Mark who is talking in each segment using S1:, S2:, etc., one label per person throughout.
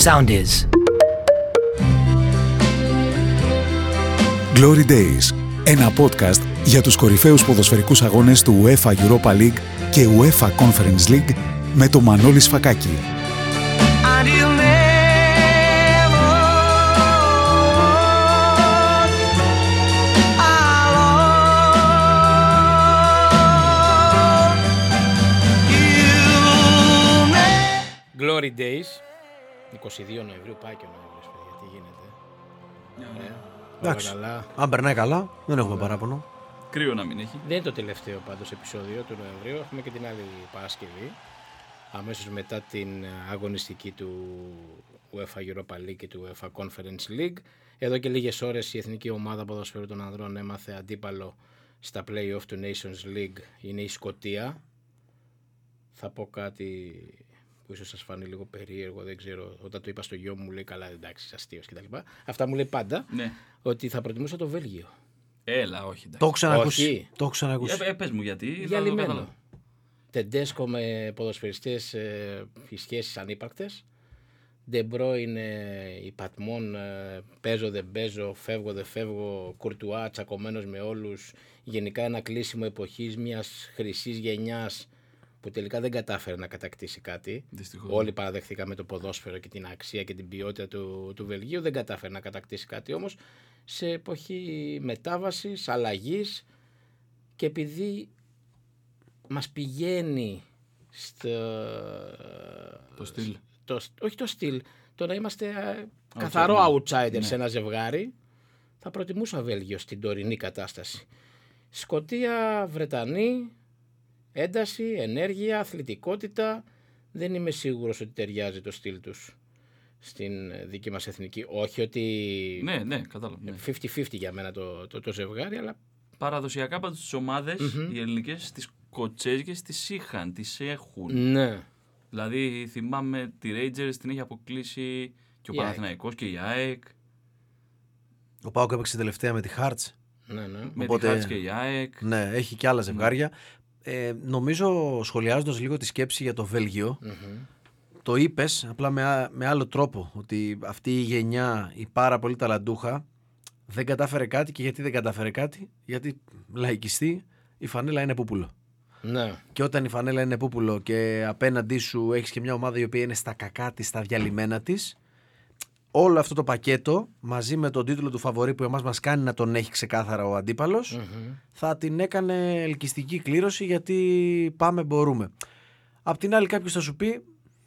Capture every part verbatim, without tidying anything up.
S1: sound is.
S2: Glory Days, ένα podcast για τους κορυφαίους ποδοσφαιρικούς αγώνες του UEFA Europa League και UEFA Conference League με τον Μανώλη Σφακάκη.
S3: Glory Days, είκοσι δύο Νοεμβρίου, πάει και ο Νοέμβριος, παιδιά, τι γίνεται. Yeah. Ε,
S4: Εντάξει,
S3: καλά.
S4: αν περνάει καλά, δεν έχουμε παράπονο.
S5: Κρύο να μην έχει.
S3: Δεν είναι το τελευταίο πάντως επεισόδιο του Νοεμβρίου, έχουμε και την άλλη Παρασκευή, αμέσως μετά την αγωνιστική του UEFA Europa League και του UEFA Conference League. Εδώ και λίγες ώρες η εθνική ομάδα ποδοσφαίρου των ανδρών έμαθε αντίπαλο στα play-off του Nations League, είναι η Σκωτία. Θα πω κάτι που ίσως σας φανεί λίγο περίεργο, δεν ξέρω, όταν το είπα στο γιο μου, λέει καλά, εντάξει, αστείος κτλ. Αυτά μου λέει πάντα,
S5: Ναι.
S3: ότι θα προτιμούσα το Βέλγιο.
S5: Έλα, όχι.
S4: Το έχω ξανακούσει.
S3: Όχι.
S4: Το έχω ξανακούσει.
S5: Ε, ε, πες μου γιατί.
S3: Για λιμένο. Τεντέσκο με ποδοσφαιριστές, ε, οι σχέσεις ανύπαρκτες. Ντεμπρό είναι η Πατμόν, ε, παίζω δεν παίζω, φεύγω δεν φεύγω, Κουρτουά τσακωμένος με όλους. Γενικά ένα κλείσιμο εποχής μιας χρυσής γενιάς που τελικά δεν κατάφερε να κατακτήσει κάτι.
S5: Δυστυχώς.
S3: Όλοι παραδεχθήκαμε το ποδόσφαιρο και την αξία και την ποιότητα του, του Βελγίου. Δεν κατάφερε να κατακτήσει κάτι όμως σε εποχή μετάβασης, αλλαγής, και επειδή μας πηγαίνει στο...
S5: Το στυλ.
S3: Το, όχι το στυλ, το να είμαστε outsider, καθαρό outsider
S5: ναι.
S3: σε ένα ζευγάρι, θα προτιμούσα Βέλγιο στην τωρινή κατάσταση. Σκωτία, Βρετανοί, ένταση, ενέργεια, αθλητικότητα. Δεν είμαι σίγουρος ότι ταιριάζει το στυλ τους στην δική μας εθνική. Όχι ότι
S5: Ναι, ναι, κατάλαβα. Ναι.
S3: πενήντα πενήντα για μένα το, το, το ζευγάρι, αλλά
S5: Παραδοσιακά πάντως τις ομάδες,
S3: Mm-hmm.
S5: οι ελληνικές, τις κοτσέζικες τις είχαν, τις έχουν.
S3: ναι.
S5: Δηλαδή θυμάμαι τη Rangers την έχει αποκλείσει και ο
S3: Η
S5: Παναθηναϊκός και η ΑΕΚ.
S4: Ο Πάοκ έπαιξε τελευταία με τη Hearts.
S3: Ναι, ναι.
S5: Με
S4: Οπότε-
S5: τη Χάρτς και η ΑΕΚ.
S4: Ναι, έχει και άλλα ζευγάρια. Ε, νομίζω, σχολιάζοντας λίγο τη σκέψη για το Βέλγιο,
S3: Mm-hmm.
S4: το είπες απλά με, α- με άλλο τρόπο. Ότι αυτή η γενιά, η πάρα πολύ ταλαντούχα, δεν κατάφερε κάτι. Και γιατί δεν κατάφερε κάτι? Γιατί λαϊκιστή η φανέλα είναι πούπουλο.
S3: Ναι.
S4: Και όταν η φανέλα είναι πούπουλο και απέναντί σου έχεις και μια ομάδα η οποία είναι στα κακά της, στα διαλυμένα της, όλο αυτό το πακέτο μαζί με τον τίτλο του φαβορί που εμάς μας κάνει να τον έχει ξεκάθαρα ο αντίπαλος,
S3: Mm-hmm.
S4: θα την έκανε ελκυστική κλήρωση, γιατί πάμε μπορούμε. Απ' την άλλη κάποιος θα σου πει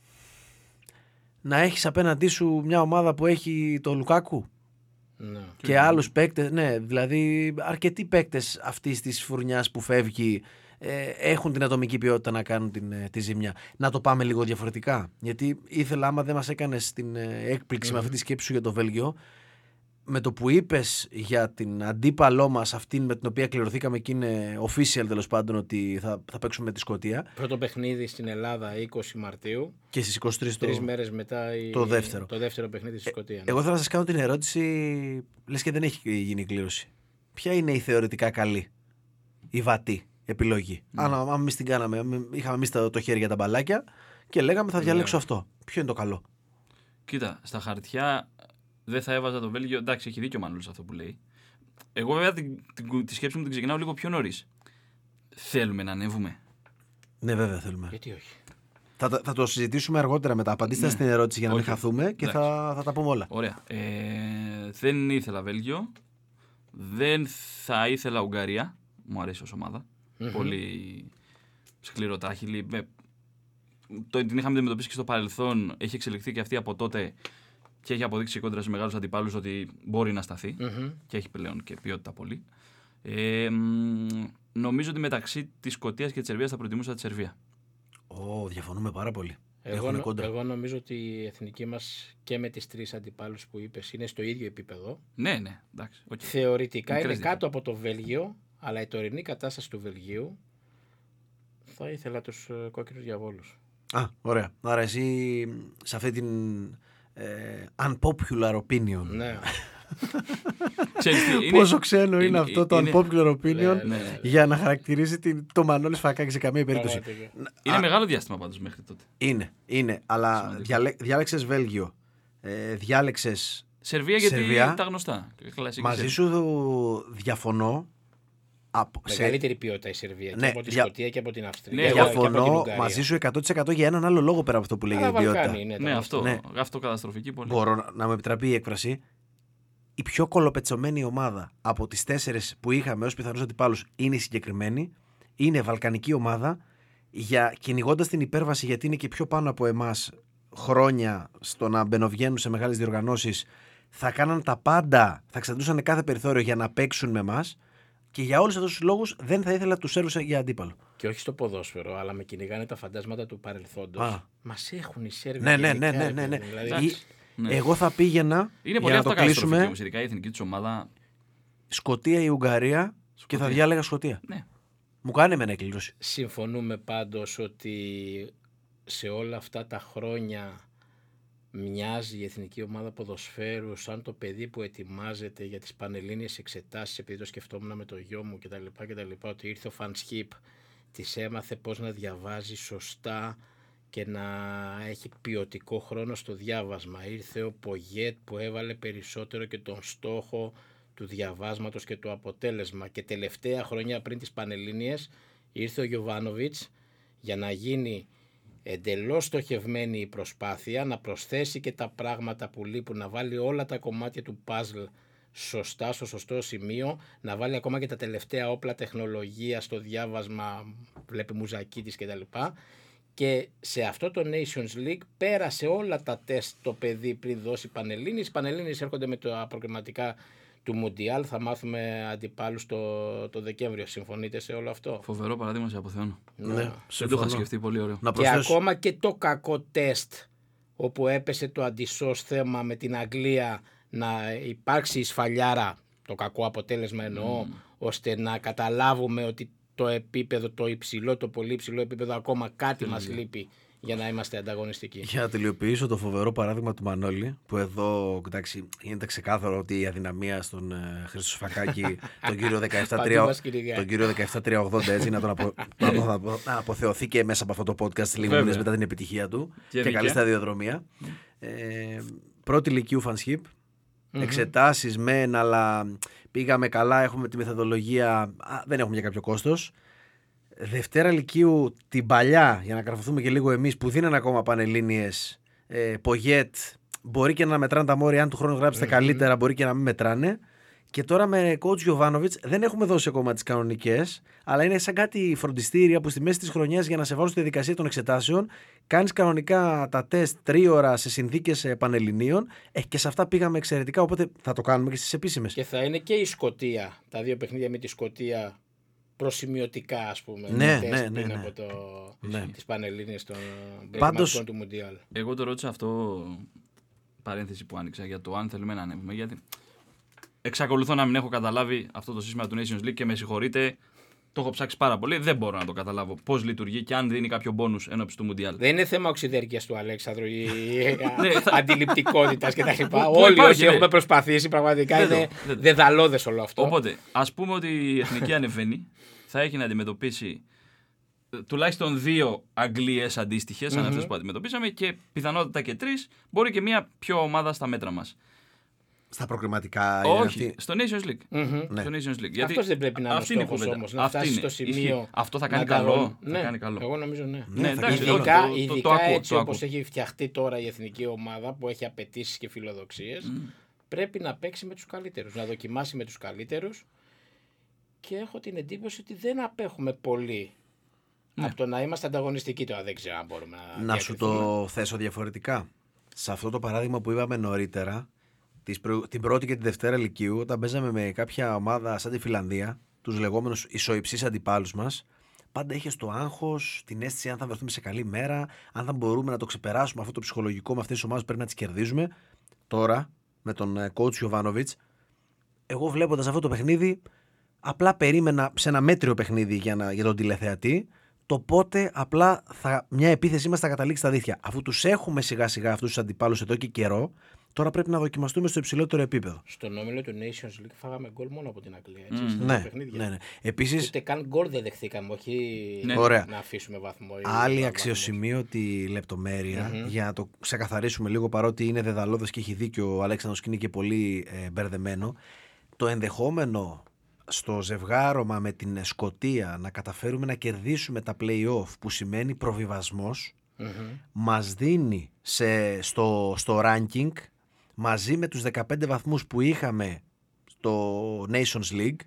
S4: να έχεις απέναντί σου μια ομάδα που έχει τον Λουκάκου
S3: Ναι.
S4: και
S5: Και-
S4: άλλους παίκτες, ναι, δηλαδή αρκετοί παίκτες αυτής της φουρνιάς που φεύγει ε, έχουν την ατομική ποιότητα να κάνουν την, ε, τη ζημιά. Να το πάμε λίγο διαφορετικά, γιατί ήθελα, άμα δεν μας έκανες την ε, έκπληξη με αυτή τη σκέψη σου για το Βέλγιο, με το που είπες για την αντίπαλό μας, αυτήν με την οποία κληρωθήκαμε και είναι official τέλος πάντων ότι θα, θα παίξουμε με τη Σκωτία,
S3: Πρώτο παιχνίδι στην Ελλάδα είκοσι Μαρτίου,
S4: και στις είκοσι τρεις το...
S3: τρεις μέρες μετά η...
S4: το δεύτερο.
S3: το δεύτερο παιχνίδι στη Σκωτία. Ναι.
S4: Εγώ θέλω να σας κάνω την ερώτηση, λες και δεν έχει γίνει η κλήρωση. Ποια είναι η θεωρητικά καλή, η βατή επιλογή?
S5: Mm.
S4: Αν, αν εμείς την κάναμε, αν είχαμε εμείς το, το χέρι για τα μπαλάκια και λέγαμε θα διαλέξω
S3: Ναι.
S4: αυτό. Ποιο είναι το καλό?
S5: Κοίτα, στα χαρτιά δεν θα έβαζα το Βέλγιο. Εντάξει, έχει δίκιο ο Μανούλης αυτό που λέει. Εγώ βέβαια την, την, τη σκέψη μου την ξεκινάω λίγο πιο νωρίς. Θέλουμε να ανέβουμε.
S4: Ναι, βέβαια θέλουμε.
S3: Γιατί όχι.
S4: Θα, τα- θα το συζητήσουμε αργότερα μετά. Απαντήστε
S5: Ναι.
S4: στην ερώτηση για να μην
S5: Όχι.
S4: χαθούμε και θα, θα τα πούμε όλα.
S5: Ωραία. Ε, δεν ήθελα Βέλγιο. Δεν θα ήθελα Ουγγαρία. Μου αρέσει ως ομάδα.
S3: Μμμ.
S5: Πολύ σκληροτάχυλη. Ε, το, την είχαμε αντιμετωπίσει και στο παρελθόν. Έχει εξελιχθεί και αυτή από τότε και έχει αποδείξει κόντρα σε μεγάλους αντιπάλους ότι μπορεί να σταθεί.
S3: Μμμ.
S5: Και έχει πλέον και ποιότητα πολύ. Ε, μ, νομίζω ότι μεταξύ της Σκωτίας και της Σερβίας θα προτιμούσα τη Σερβία.
S4: Ω, διαφωνούμε πάρα πολύ.
S3: Εγώ,
S4: Έχουνε
S3: νο-
S4: κόντρα.
S3: εγώ νομίζω ότι η εθνική μας και με τις τρεις αντιπάλους που είπες είναι στο ίδιο επίπεδο.
S5: Ναι, ναι, εντάξει. οκ.
S3: Θεωρητικά
S5: Μικρές
S3: είναι κάτω από το Βέλγιο, αλλά η τωρινή κατάσταση του Βελγίου θα ήθελα τους ε, κόκκινους διαβόλους.
S4: Α, ωραία. Άρα εσύ σε αυτή την ε, unpopular opinion.
S3: Ναι.
S5: Ξέρεις τι, είναι-
S4: Πόσο ξένο είναι,
S5: είναι-
S4: αυτό το
S5: είναι-
S4: unpopular opinion
S3: Ναι, ναι, ναι.
S4: για να χαρακτηρίζει την, το Μανώλη Σφακάκη σε καμία περίπτωση.
S3: Πραγματικά.
S5: Είναι
S4: Α,
S5: μεγάλο διάστημα πάντως μέχρι τότε.
S4: Είναι, είναι. Αλλά
S5: Σημαντικό.
S4: διαλέ, διάλεξες Βέλγιο. ε, διάλεξες
S5: Σερβία γιατί
S4: Σερβία.
S5: τα γνωστά.
S4: Μαζί σου διαφωνώ. Από,
S3: Μεγαλύτερη σε... ποιότητα η Σερβία
S4: ναι,
S3: και από τη
S4: δια...
S3: Σκωτία και από την Αυστρία.
S5: Ναι,
S4: διαφωνώ μαζί σου εκατό τοις εκατό για έναν άλλο λόγο πέρα από αυτό που λέει για την ποιότητα.
S3: Είναι,
S5: ναι, αυτό, ναι. αυτό καταστροφική πολύ.
S4: Μπορώ να, να μου επιτραπεί η έκφραση. Η πιο κολοπετσωμένη ομάδα από τις τέσσερις που είχαμε ως πιθανούς αντιπάλους είναι η συγκεκριμένη. Είναι βαλκανική ομάδα, για, κυνηγώντας την υπέρβαση, γιατί είναι και πιο πάνω από εμάς χρόνια στο να μπαινοβγαίνουν σε μεγάλες διοργανώσεις. Θα κάναν τα πάντα, θα εξαντλούσαν κάθε περιθώριο για να παίξουν με εμάς. Και για όλους αυτούς τους λόγους δεν θα ήθελα τους Σέρβους για αντίπαλο.
S3: Και όχι στο ποδόσφαιρο, αλλά με κυνηγάνε τα φαντάσματα του παρελθόντος. Μας έχουν οι Σέρβοι.
S4: Ναι, ναι, ναι, ναι, ναι, ναι.
S3: Δηλαδή...
S4: Ναι. Εγώ θα πήγαινα.
S5: Είναι πολύ αυτό καταστροφική όμως, ειδικά η εθνική της ομάδα.
S4: Σκωτία ή Ουγγαρία Σκωτία. Και θα διάλεγα Σκωτία.
S5: Ναι.
S4: Μου κάνει εμένα εκκλήρωση.
S3: Συμφωνούμε πάντως ότι σε όλα αυτά τα χρόνια μοιάζει η εθνική ομάδα ποδοσφαίρου σαν το παιδί που ετοιμάζεται για τις πανελλήνιες εξετάσεις, επειδή το σκεφτόμουν με το γιο μου κτλ, κτλ, ότι ήρθε ο Φανσκίπ, της έμαθε πώς να διαβάζει σωστά και να έχει ποιοτικό χρόνο στο διάβασμα. Ήρθε ο Πογέτ που έβαλε περισσότερο και τον στόχο του διαβάσματος και του αποτέλεσμα. Και τελευταία χρονιά πριν τις Πανελλήνιες ήρθε ο Γιοβάνοβιτς για να γίνει εντελώς στοχευμένη η προσπάθεια, να προσθέσει και τα πράγματα που λείπουν, να βάλει όλα τα κομμάτια του παζλ σωστά, στο σωστό σημείο, να βάλει ακόμα και τα τελευταία όπλα τεχνολογία στο διάβασμα, βλέπει Μουζακίτης κτλ. Και σε αυτό το Nations League πέρασε όλα τα τεστ το παιδί πριν δώσει Πανελλήνιες. Οι Πανελλήνιες έρχονται με τα προκριματικά του Μουντιάλ, θα μάθουμε αντιπάλους το, το Δεκέμβριο. Συμφωνείτε σε όλο αυτό?
S5: Φοβερό παράδειγμα, σε αποθεώνω.
S3: Ναι,
S5: ναι, δεν το είχα σκεφτεί, πολύ ωραίο.
S3: Να και ακόμα και το κακό τεστ όπου έπεσε το αντισώς θέμα με την Αγγλία, να υπάρξει η σφαλιάρα, το κακό αποτέλεσμα εννοώ, mm. ώστε να καταλάβουμε ότι το επίπεδο, το υψηλό, το πολύ υψηλό επίπεδο, ακόμα κάτι mm. μας λείπει για να είμαστε ανταγωνιστικοί.
S4: Για να τελειοποιήσω το φοβερό παράδειγμα του Μανώλη, που εδώ εντάξει, γίνεται ξεκάθαρο ότι η αδυναμία στον ε, Χρήστο Σφακάκη, τον κύριο δεκαεπτά τρία ογδόντα, έτσι, να τον απο, να, να, να αποθεωθεί και μέσα από αυτό το podcast λίγο μήνες μετά την επιτυχία του και, και καλή σταδιοδρομία. Ε, πρώτη λυκείου Φανσκίπ, mm-hmm. εξετάσεις μεν, αλλά πήγαμε καλά, έχουμε τη μεθοδολογία, α, δεν έχουμε για κάποιο κόστος. Δευτέρα λυκείου την παλιά, για να καρφωθούμε και λίγο εμείς που δίνανε ακόμα Πανελλήνιες, ε, Πογέτ, μπορεί και να μετράνε τα μόρια, αν του χρόνου γράψετε mm-hmm. καλύτερα, μπορεί και να μην μετράνε. Και τώρα με coach Γιοβάνοβιτς δεν έχουμε δώσει ακόμα τις κανονικές, αλλά είναι σαν κάτι φροντιστήρια που στη μέση της χρονιάς, για να σε βάλουν στη διαδικασία των εξετάσεων, κάνεις κανονικά τα τεστ τρίωρα σε συνθήκες Πανελληνίων, ε, και σε αυτά πήγαμε εξαιρετικά, οπότε θα το κάνουμε και στις επίσημες.
S3: Και θα είναι και η Σκωτία, τα δύο παιχνίδια με τη Σκωτία προσημειωτικά, ας πούμε,
S4: ναι, ναι, ναι,
S3: πριν
S4: ναι.
S3: από το,
S4: ναι.
S3: τις Πανελλήνιες των
S4: Πάντως...
S3: του Μουντιάλ.
S5: Εγώ το ρώτησα αυτό, παρένθεση που άνοιξα, για το αν θέλουμε να ανέβουμε, γιατί εξακολουθώ να μην έχω καταλάβει αυτό το σύστημα του Nations League και με συγχωρείτε, το έχω ψάξει πάρα πολύ, δεν μπορώ να το καταλάβω πώς λειτουργεί και αν δίνει κάποιο μπόνους ένωψη του Μουντιάλ.
S3: Δεν είναι θέμα οξυδέρκειας του Αλέξανδρου ή αντιληπτικότητας κτλ. Όλοι όσοι
S5: υπάρχει,
S3: έχουμε
S5: ναι.
S3: προσπαθήσει, πραγματικά είναι δεδαλώδες όλο αυτό.
S5: Οπότε, ας πούμε ότι η εθνική ανεβαίνει, θα έχει να αντιμετωπίσει τουλάχιστον δύο Αγγλίες αντίστοιχες, σαν mm-hmm. αυτές που αντιμετωπίσαμε, και πιθανότατα και τρεις, μπορεί και μια πιο ομάδα στα μέτρα μας.
S4: Στα προκριματικά.
S5: Όχι,
S4: αυτή...
S5: στο Nations League.
S3: Mm-hmm.
S5: Ναι. Στο Nations League.
S3: Αυτός δεν πρέπει να είναι ο στόχος όμως, να φτάσει στο σημείο.
S5: Αυτό θα κάνει καλό.
S3: Ναι,
S5: θα κάνει καλό.
S3: Εγώ νομίζω ναι.
S5: ναι εντάξει,
S3: ειδικά
S5: το, το,
S3: ειδικά
S5: το, το ακούω,
S3: έτσι
S5: το
S3: όπως έχει φτιαχτεί τώρα η εθνική ομάδα που έχει απαιτήσεις και φιλοδοξίες, mm. πρέπει να παίξει με τους καλύτερους, να δοκιμάσει με τους καλύτερους, και έχω την εντύπωση ότι δεν απέχουμε πολύ ναι. από το να είμαστε ανταγωνιστικοί. Τώρα δεν ξέρω αν μπορούμε να
S4: Να σου το θέσω διαφορετικά. Σε αυτό το παράδειγμα που είπαμε νωρίτερα, την πρώτη και τη δευτέρα λυκείου, όταν παίζαμε με κάποια ομάδα σαν τη Φιλανδία, τους λεγόμενους ισοϊψείς αντιπάλους μας, πάντα είχες το άγχος, την αίσθηση αν θα βρεθούμε σε καλή μέρα, αν θα μπορούμε να το ξεπεράσουμε αυτό το ψυχολογικό με αυτές τις ομάδες, πρέπει να τις κερδίζουμε. Τώρα, με τον coach Γιοβάνοβιτς, εγώ βλέποντας αυτό το παιχνίδι, απλά περίμενα σε ένα μέτριο παιχνίδι για, να, για τον τηλεθεατή, το πότε απλά θα, μια επίθεσή μας θα καταλήξει στα δίχτυα. Αφού τους έχουμε σιγά σιγά αυτούς τους αντιπάλους εδώ και καιρό, Τώρα πρέπει να δοκιμαστούμε στο υψηλότερο επίπεδο.
S3: Στον όμιλο του Nations League φάγαμε γκολ μόνο από την Αγγλία. Έτσι,
S4: Mm.
S3: στα
S4: Ναι,
S3: παιχνίδια.
S4: ναι, ναι. Επίσης,
S3: ούτε καν γκολ δεν δεχθήκαμε, όχι
S4: ναι. Ωραία.
S3: να αφήσουμε βαθμό.
S4: Άλλη αξιοσημείωτη λεπτομέρεια, mm-hmm. για να το ξεκαθαρίσουμε λίγο, παρότι είναι δεδαλώδες και έχει δίκιο ο Αλέξανδρος και είναι και πολύ ε, μπερδεμένο. Το ενδεχόμενο στο ζευγάρωμα με την Σκωτία να καταφέρουμε να κερδίσουμε τα play-off, που σημαίνει προβιβασμός, mm-hmm. μας δίνει σε, στο, στο ranking, μαζί με τους δεκαπέντε βαθμούς που είχαμε στο Nations League,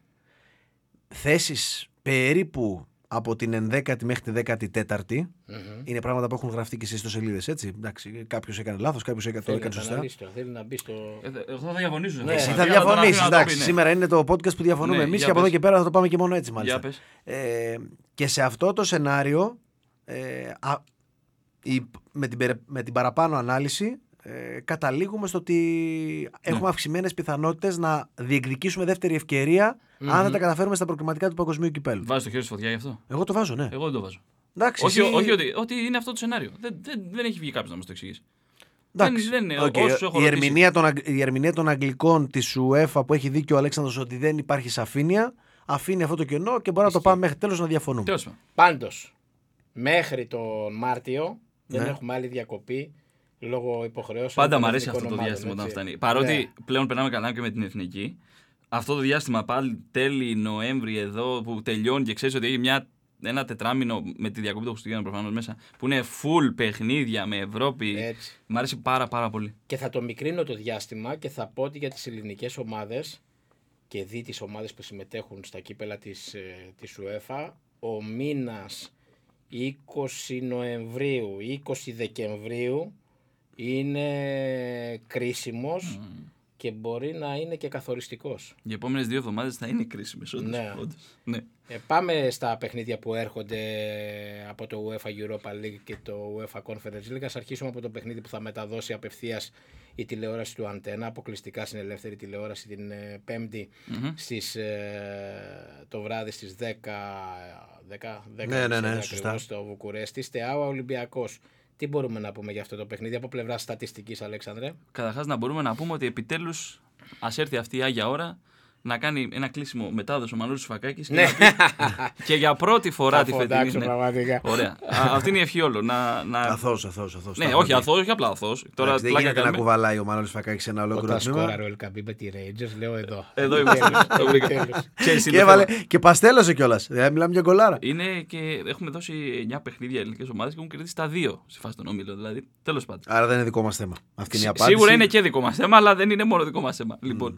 S4: θέσεις περίπου από την ενδέκατη μέχρι τη δέκατη τέταρτη. Mm-hmm. Είναι πράγματα που έχουν γραφτεί και σε ιστοσελίδες, έτσι. Εντάξει, κάποιος έκανε λάθος, κάποιος έκανε, το έκανε σωστά.
S3: Θέλει να μπει στο...
S5: Εγώ θα διαφωνήσω.
S4: Ναι, εσύ θα διαφωνήσεις. Εντάξει, ναι. Σήμερα είναι το podcast που διαφωνούμε ναι, εμείς και από πες. Εδώ και πέρα θα το πάμε και μόνο έτσι, μάλιστα. Ε, και σε αυτό το σενάριο, ε, α, η, με, την, με την παραπάνω ανάλυση, Ε, καταλήγουμε στο ότι έχουμε ναι. αυξημένες πιθανότητες να διεκδικήσουμε δεύτερη ευκαιρία mm-hmm. αν δεν τα καταφέρουμε στα προκριματικά του Παγκοσμίου Κυπέλλου.
S5: Βάζεις το χέρι στη φωτιά γι' αυτό?
S4: Εγώ το βάζω, ναι.
S5: Εγώ δεν το βάζω.
S4: Εντάξει,
S5: όχι,
S4: εσύ...
S5: όχι ότι, ότι είναι αυτό το σενάριο. Δεν, δεν, δεν έχει βγει κάποιος να μας το εξηγήσει.
S4: Εντάξει. Δεν, δεν, okay. η, ερμηνεία των, η ερμηνεία των Αγγλικών της UEFA που έχει δίκιο ο Αλέξανδρος ότι δεν υπάρχει σαφήνεια, αφήνει αυτό το κενό και μπορεί να το πάμε μέχρι τέλος να διαφωνούμε.
S3: Πάντως, μέχρι τον Μάρτιο ναι. δεν έχουμε άλλη διακοπή. Λόγω υποχρεώσεων.
S5: Πάντα μου αρέσει αυτό το διάστημα όταν φτάνει. Παρότι yeah. πλέον περνάμε καλά και με την εθνική. Αυτό το διάστημα πάλι τέλη Νοέμβρη εδώ που τελειώνει και ξέρει ότι έχει μια, ένα τετράμινο με τη διακοπή των Χριστουγέννων προφανώς μέσα που είναι full παιχνίδια με Ευρώπη. Έτσι. Μ' αρέσει πάρα πάρα πολύ.
S3: Και θα το μικρύνω το διάστημα και θα πω ότι για τις ελληνικές ομάδες και δει τις ομάδες που συμμετέχουν στα κύπελα της, της UEFA, ο μήνας είκοσι Νοεμβρίου, είκοσι Δεκεμβρίου είναι κρίσιμος mm. και μπορεί να είναι και καθοριστικός.
S5: Οι επόμενες δύο εβδομάδες θα είναι κρίσιμες. Όντως,
S3: ναι.
S5: όντως. Ναι.
S3: Ε, πάμε στα παιχνίδια που έρχονται από το UEFA Europa League και το UEFA Conference League. Ας αρχίσουμε από το παιχνίδι που θα μεταδώσει απευθείας η τηλεόραση του Αντένα, αποκλειστικά στην ελεύθερη τηλεόραση την ε, Πέμπτη mm-hmm. στις, ε, το βράδυ στις δέκα, δέκα, δέκα
S4: ναι, ναι, ναι,
S3: ακριβώς στο Βουκουρέστι. Στεάουα Ολυμπιακός. Τι μπορούμε να πούμε για αυτό το παιχνίδι από πλευρά στατιστικής, Αλέξανδρε?
S5: Καταρχάς να μπορούμε να πούμε ότι επιτέλους ας έρθει αυτή η άγια ώρα να κάνει ένα κλείσιμο μετάδοση ο Μανώλης Φακάκης και, και για πρώτη φορά τη φετινή. Ναι. Ωραία. Α, αυτή είναι η ευχή όλων. Να, να...
S4: Αθώος, αθώος, αθώος.
S5: Ναι, όχι αθώος, όχι απλά αθώος.
S4: Τώρα δεν γίνεται να κουβαλάει ο Μανώλης Φακάκης ένα ολόκληρο
S3: τμήμα. Όταν σκόραρε ο Ελκαμπή με τη Rangers, λέω εδώ.
S5: Εδώ είμαστε.
S4: Και έβαλε και παστέλωσε κιόλας. Δηλαδή μιλάμε για γκολάρα.
S5: Είναι και έχουμε δώσει εννιά παιχνίδια ελληνικές ομάδες και έχουν κερδίσει τα δύο στη φάση των όμιλων. Δηλαδή, τέλος πάντων.
S4: Άρα δεν είναι δικό μας θέμα. Αυτή είναι η απάντηση.
S5: Σίγουρα είναι και δικό μας θέμα, αλλά δεν είναι μόνο δικό μας θέμα. Λοιπόν.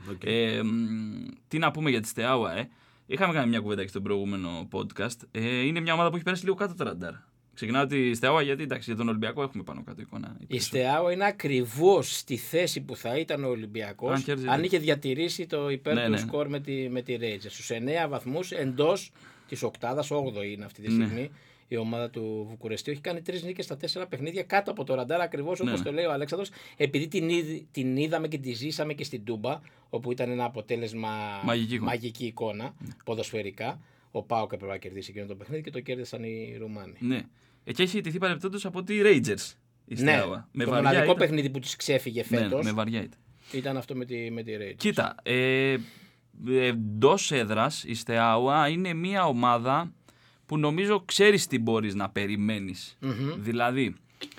S5: Τι να πούμε για τη Στεάουα, ε. Είχαμε κάνει μια κουβέντα και στο προηγούμενο podcast. Ε, είναι μια ομάδα που έχει περάσει λίγο κάτω το ραντάρ. Ξεκινάω τη Στεάουα γιατί εντάξει, για τον Ολυμπιακό έχουμε πάνω κάτω εικόνα.
S3: Η Στεάουα είναι ακριβώς στη θέση που θα ήταν ο Ολυμπιακός αν, αν είχε διατηρήσει το υπέρ ναι, του ναι. σκορ με τη, με τη Rangers. Στους εννέα βαθμούς εντός της οκτάδας, όγδοη είναι αυτή τη στιγμή. Ναι. Η ομάδα του Βουκουρεστίου έχει κάνει τρεις νίκες στα τέσσερα παιχνίδια κάτω από το ραντάρ, ακριβώς όπως ναι. το λέει ο Αλέξανδρος, επειδή την, την είδαμε και τη ζήσαμε και στην Τούμπα, όπου ήταν ένα αποτέλεσμα
S5: μαγική,
S3: μαγική εικόνα, ναι. ποδοσφαιρικά. Ο ΠΑΟΚ έπρεπε να κερδίσει εκείνο το παιχνίδι και το κέρδισαν οι Ρουμάνοι.
S5: Ναι. Εκεί έχει ιτηθεί παρεπτόντως από τη Rangers. Η
S3: ναι,
S5: με
S3: το μοναδικό ήταν... παιχνίδι που της ξέφυγε φέτος.
S5: Ναι, με βαριά ήταν.
S3: Ήταν αυτό με τη, με τη Rangers.
S5: Κοίτα, ε, εντός έδρας η Στεάουα είναι μια ομάδα που νομίζω ξέρεις τι μπορείς να περιμένεις. Mm-hmm. Δηλαδή,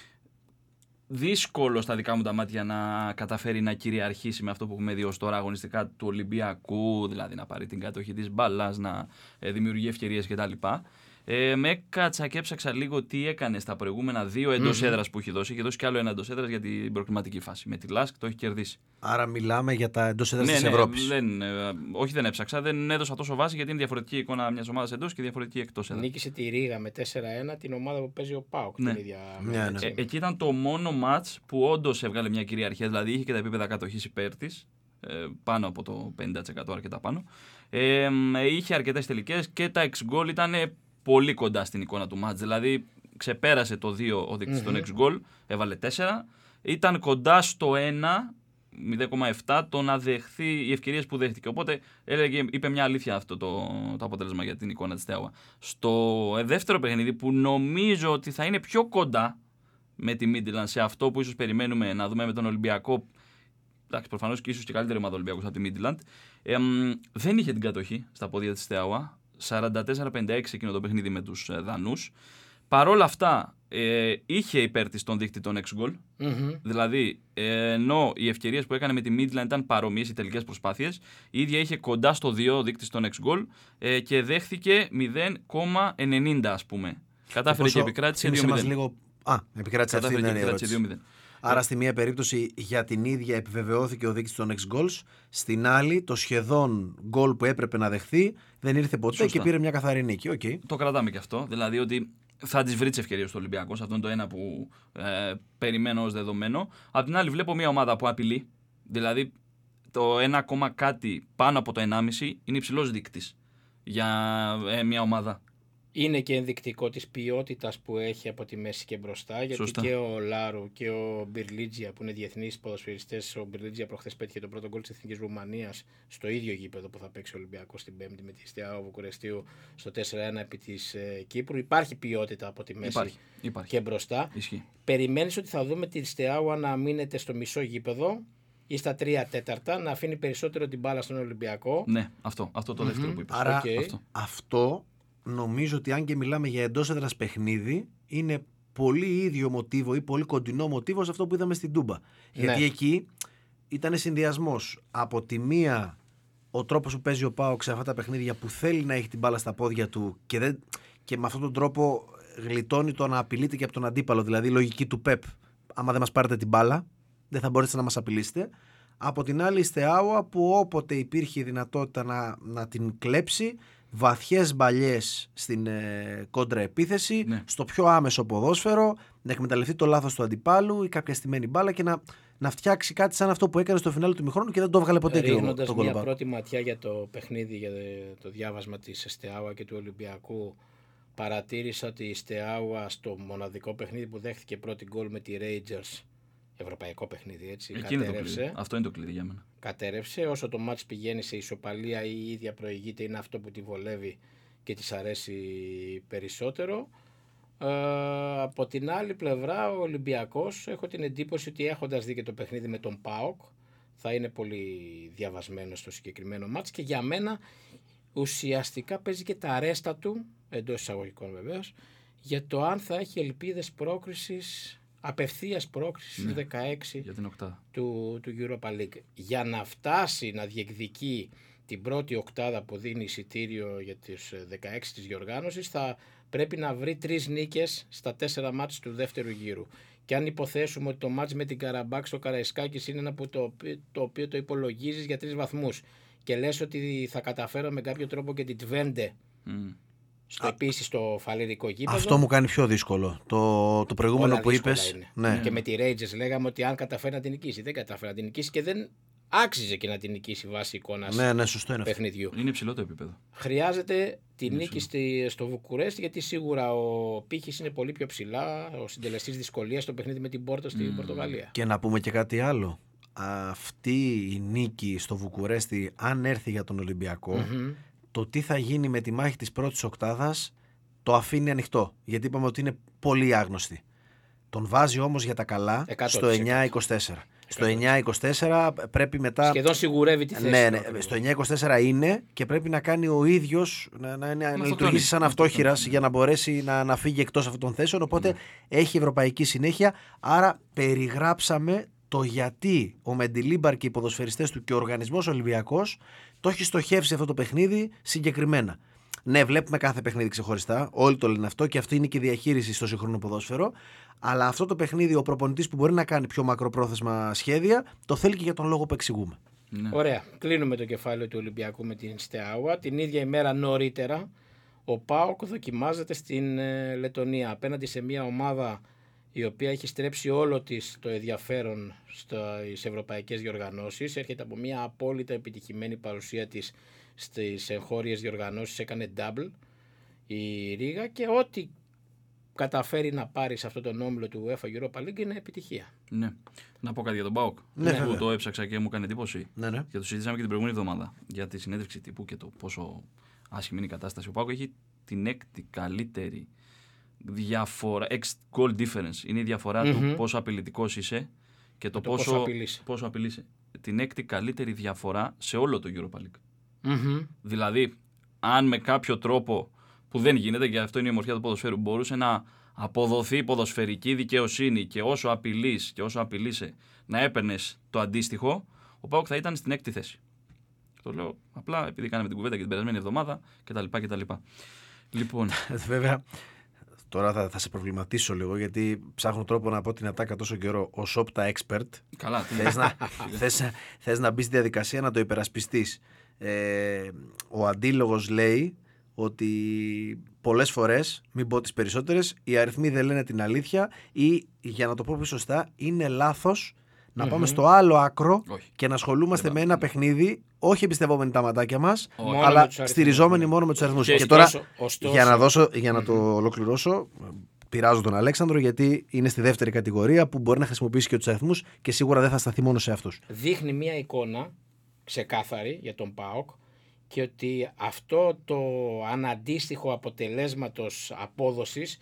S5: δύσκολο στα δικά μου τα μάτια να καταφέρει να κυριαρχήσει με αυτό που έχουμε δει ως τώρα αγωνιστικά του Ολυμπιακού, δηλαδή να πάρει την κατοχή της μπάλας, να ε, δημιουργεί ευκαιρίες κτλ. Ε, με έκατσα και έψαξα λίγο τι έκανε στα προηγούμενα δύο εντός mm-hmm. έδρας που έχει δώσει. Έχει δώσει κι άλλο ένα εντός έδρας για την προκριματική φάση. Με τη Λάσκ το έχει κερδίσει.
S4: Άρα μιλάμε για τα εντός έδρας ναι, της
S5: ναι,
S4: Ευρώπης.
S5: Δεν, ε, όχι, δεν έψαξα. Δεν έδωσα τόσο βάση γιατί είναι διαφορετική εικόνα μιας ομάδας εντός και διαφορετική εκτός έδρας.
S3: Νίκησε τη Ρήγα με τέσσερα ένα την ομάδα που παίζει ο ΠΑΟΚ.
S5: Ναι.
S3: Την ίδια
S4: ναι, ναι.
S5: Ε, εκεί ήταν το μόνο μάτς που όντως έβγαλε μια κυριαρχία. Δηλαδή είχε και τα επίπεδα κατοχής υπέρ της. Ε, πάνω από το πενήντα τοις εκατό αρκετά πάνω. Ε, είχε αρκετές τελικές και τα εξ goal ήταν πολύ κοντά στην εικόνα του μάτς. Δηλαδή ξεπέρασε το δύο ο δείκτης mm-hmm. των εξ goal, έβαλε τέσσερα. Ήταν κοντά στο ένα, μηδέν κόμμα επτά, το να δεχθεί οι ευκαιρίες που δέχτηκε. Οπότε έλεγε, είπε μια αλήθεια αυτό το, το αποτέλεσμα για την εικόνα της Στεάουα. Στο δεύτερο παιχνίδι που νομίζω ότι θα είναι πιο κοντά με τη Midland σε αυτό που ίσως περιμένουμε να δούμε με τον Ολυμπιακό, εντάξει, προφανώς και ίσως και καλύτερη ομάδα Ολυμπιακός από τη Midland. Ε, μ, δεν είχε την κατοχή στα πόδια της Steaua. σαράντα τέσσερα πενήντα έξι εκείνο το παιχνίδι με τους ε, Δανούς. Παρ' όλα αυτά, ε, είχε υπέρ της τον δείκτη των έξι γκολ.
S3: Mm-hmm.
S5: Δηλαδή, ε, ενώ οι ευκαιρίες που έκανε με τη Midland ήταν παρομοίες οι τελικές προσπάθειες, η ίδια είχε κοντά στο δύο δείκτη των έξι γκολ ε, και δέχθηκε μηδέν κόμμα ενενήντα, ας πούμε. Κατάφερε και, και επικράτησε δύο μηδέν.
S4: Λίγο... Α, επικράτησε αυτή την ερώτηση.
S5: δύο μηδέν.
S4: Άρα στη μία περίπτωση για την ίδια επιβεβαιώθηκε ο δείκτης των έξι goals, στην άλλη το σχεδόν γκολ που έπρεπε να δεχθεί δεν ήρθε ποτέ. Σωστά. Και πήρε μια καθαρή νίκη. Okay.
S5: Το κρατάμε και αυτό, δηλαδή ότι θα τις βρει τις ευκαιρίες στο Ολυμπιακός, αυτό είναι το ένα που ε, περιμένω ως δεδομένο. Απ' την άλλη βλέπω μια ομάδα που απειλεί, δηλαδή το ένα, κάτι πάνω από το ενάμιση είναι υψηλός δείκτης για ε, μια ομάδα.
S3: Είναι και ενδεικτικό της ποιότητας που έχει από τη μέση και μπροστά, γιατί Σωστά. Και ο Λάρου και ο Μπιρλίτζια που είναι διεθνείς ποδοσφαιριστές, ο Μπιρλίτζια προχθές πέτυχε το πρώτο γκολ της Εθνικής Ρουμανίας στο ίδιο γήπεδο που θα παίξει ο Ολυμπιακός την Πέμπτη με τη Steaua Βουκουρεστίου στο τέσσερα ένα επί της ε, Κύπρου. Υπάρχει ποιότητα από τη μέση
S5: υπάρχει, υπάρχει.
S3: και μπροστά.
S5: Ισχύει.
S3: Περιμένεις ότι θα δούμε τη Steaua να μείνεται στο μισό γήπεδο ή στα τρία τέταρτα, να αφήνει περισσότερο την μπάλα στον Ολυμπιακό.
S5: Ναι, αυτό, αυτό το mm-hmm. δεύτερο που είπες.
S4: Άρα
S3: okay.
S4: αυτό. αυτό νομίζω ότι αν και μιλάμε για εντός έδρας παιχνίδι, είναι πολύ ίδιο μοτίβο ή πολύ κοντινό μοτίβο σε αυτό που είδαμε στην Τούμπα. Ναι. Γιατί εκεί ήταν συνδυασμός από τη μία ο τρόπος που παίζει ο ΠΑΟΚ σε αυτά τα παιχνίδια που θέλει να έχει την μπάλα στα πόδια του και, δεν, και με αυτόν τον τρόπο γλιτώνει το να απειλείται και από τον αντίπαλο. Δηλαδή η λογική του ΠΕΠ, άμα δεν μας πάρετε την μπάλα, δεν θα μπορέσετε να μας απειλήσετε. Από την άλλη η Steaua που όποτε υπήρχε η δυνατότητα να, να την κλέψει, βαθιές μπαλιές στην ε, κόντρα επίθεση, ναι. στο πιο άμεσο ποδόσφαιρο, να εκμεταλλευτεί το λάθος του αντιπάλου ή κάποια στημένη μπάλα και να, να φτιάξει κάτι σαν αυτό που έκανε στο φινάλε του ημιχρόνου και δεν το έβγαλε ποτέ.
S3: Ρίχνοντας το, το μια πρώτη ματιά για το παιχνίδι, για το διάβασμα της Steaua και του Ολυμπιακού, παρατήρησα ότι η Steaua στο μοναδικό παιχνίδι που δέχθηκε πρώτη γκολ με τη Rangers, ευρωπαϊκό παιχνίδι, έτσι, κατέρευσε.
S5: Αυτό είναι το κλειδί για μένα.
S3: Κατέρευσε, όσο το μάτς πηγαίνει σε ισοπαλία ή η ίδια προηγείται, είναι αυτό που τη βολεύει και της αρέσει περισσότερο. Ε, από την άλλη πλευρά ο Ολυμπιακός, έχω την εντύπωση ότι έχοντας δει και το παιχνίδι με τον ΠΑΟΚ, θα είναι πολύ διαβασμένο στο συγκεκριμένο μάτς και για μένα ουσιαστικά παίζει και τα αρέστα του, εντός εισαγωγικών βεβαίως, για το αν θα έχει ελπίδες πρόκρισης, απευθείας πρόκριση στις ναι, δεκαέξι
S5: για την
S3: του, του Europa League. Για να φτάσει να διεκδικεί την πρώτη οκτάδα που δίνει εισιτήριο για τις δεκαέξι της διοργάνωσης, θα πρέπει να βρει τρεις νίκες στα τέσσερα μάτς του δεύτερου γύρου. Και αν υποθέσουμε ότι το μάτς με την Καραμπάκ στο Καραϊσκάκης είναι ένα που το, το οποίο το υπολογίζεις για τρεις βαθμούς και λες ότι θα καταφέρω με κάποιο τρόπο και την Τβέντε mm. στο επίσης το φαλερικό γήπεδο.
S4: Αυτό μου κάνει πιο δύσκολο. Το, το προηγούμενο που είπες.
S3: Ναι. Και με τη Rangers λέγαμε ότι αν καταφέρει να την νικήσει. Δεν καταφέρει να την νικήσει και δεν άξιζε και να την νικήσει βάσει εικόνας
S4: ναι, ναι, σωστό είναι
S3: παιχνιδιού.
S5: Είναι υψηλό το επίπεδο.
S3: Χρειάζεται τη είναι νίκη στη, στο Βουκουρέστι, γιατί σίγουρα ο πύχης είναι πολύ πιο ψηλά. Ο συντελεστής δυσκολίας στο παιχνίδι με την Πόρτο στην mm. Πορτογαλία.
S4: Και να πούμε και κάτι άλλο. Αυτή η νίκη στο Βουκουρέστι, αν έρθει για τον Ολυμπιακό, mm-hmm. το τι θα γίνει με τη μάχη της πρώτης οκτάδας το αφήνει ανοιχτό. Γιατί είπαμε ότι είναι πολύ άγνωστη. Τον βάζει όμως για τα καλά εκατό τοις εκατό. Στο εννιά είκοσι τέσσερα. Στο εννιά είκοσι τέσσερα πρέπει μετά.
S3: Σχεδόν σιγουρεύει τη θέση.
S4: Ναι, ναι. Στο εννιά είκοσι τέσσερα είναι και πρέπει να κάνει ο ίδιος να, να, να, να λειτουργήσει σαν αυτόχειρας για να μπορέσει να, να φύγει εκτός αυτών των θέσεων. Οπότε ναι. έχει ευρωπαϊκή συνέχεια. Άρα περιγράψαμε το γιατί ο Μεντιλίμπαρ και οι ποδοσφαιριστές του και ο οργανισμός Ολυμπιακός το έχει στοχεύσει αυτό το παιχνίδι συγκεκριμένα. Ναι, βλέπουμε κάθε παιχνίδι ξεχωριστά. Όλοι το λένε αυτό και αυτή είναι και η διαχείριση στο σύγχρονο ποδόσφαιρο. Αλλά αυτό το παιχνίδι, ο προπονητής που μπορεί να κάνει πιο μακροπρόθεσμα σχέδια, το θέλει και για τον λόγο που εξηγούμε.
S3: Ναι. Ωραία. Κλείνουμε το κεφάλαιο του Ολυμπιακού με την Steaua. Την ίδια ημέρα νωρίτερα, ο ΠΑΟΚ δοκιμάζεται στην ε, Λετονία απέναντι σε μια ομάδα η οποία έχει στρέψει όλο της το ενδιαφέρον στις ευρωπαϊκές διοργανώσεις. Έρχεται από μια απόλυτα επιτυχημένη παρουσία της στις εγχώριες διοργανώσεις, έκανε double η Ρίγα και ό,τι καταφέρει να πάρει σε αυτό τον όμιλο του UEFA Europa League είναι επιτυχία.
S5: Ναι. Να πω κάτι για τον ΠΑΟΚ.
S4: Ναι,
S5: που το έψαξα και μου έκανε εντύπωση.
S4: Ναι, ναι.
S5: Και το συζητήσαμε και την προηγούμενη εβδομάδα για τη συνέντευξη τύπου και το πόσο άσχημη είναι η κατάσταση. Ο ΠΑΟΚ έχει την έκτη καλύτερη διαφορά, ex goal difference. Είναι η διαφορά mm-hmm. του πόσο απειλητικός είσαι και το,
S3: το
S5: πόσο,
S3: πόσο απειλήσε.
S5: πόσο απειλήσε. Την έκτη καλύτερη διαφορά σε όλο το Europa League.
S3: Mm-hmm.
S5: Δηλαδή, αν με κάποιο τρόπο που δεν γίνεται, και αυτό είναι η ομορφιά του ποδοσφαίρου, μπορούσε να αποδοθεί ποδοσφαιρική δικαιοσύνη και όσο απειλείς και όσο απειλείσαι να έπαιρνες το αντίστοιχο, ο ΠΑΟΚ θα ήταν στην έκτη θέση. Το λέω απλά επειδή κάναμε την κουβέντα και την περασμένη εβδομάδα κτλ. κτλ. Λοιπόν.
S4: Βέβαια, τώρα θα, θα σε προβληματίσω λίγο γιατί ψάχνω τρόπο να πω την ατάκα τόσο καιρό. Ο Σόπτα expert.
S5: Καλά, τι
S4: θες, να, θες, θες να μπει στη διαδικασία να το υπερασπιστείς. Ε, ο αντίλογος λέει ότι πολλές φορές, μην πω τις περισσότερες, οι αριθμοί δεν λένε την αλήθεια ή, για να το πω πιο σωστά, είναι λάθος να mm-hmm. πάμε στο άλλο άκρο
S5: όχι.
S4: και να ασχολούμαστε
S5: δεν
S4: με ένα παιχνίδι, όχι εμπιστευόμενοι τα ματάκια μας,
S5: όχι.
S4: αλλά στηριζόμενοι μόνο με τους αριθμούς. Και, και τώρα, ωστόσο, για να, δώσω, για να mm-hmm. το ολοκληρώσω, πειράζω τον Αλέξανδρο γιατί είναι στη δεύτερη κατηγορία που μπορεί να χρησιμοποιήσει και τους αριθμούς και σίγουρα δεν θα σταθεί μόνο σε αυτούς.
S3: Δείχνει μια εικόνα ξεκάθαρη για τον ΠΑΟΚ και ότι αυτό το αναντίστοιχο αποτελέσματος απόδοσης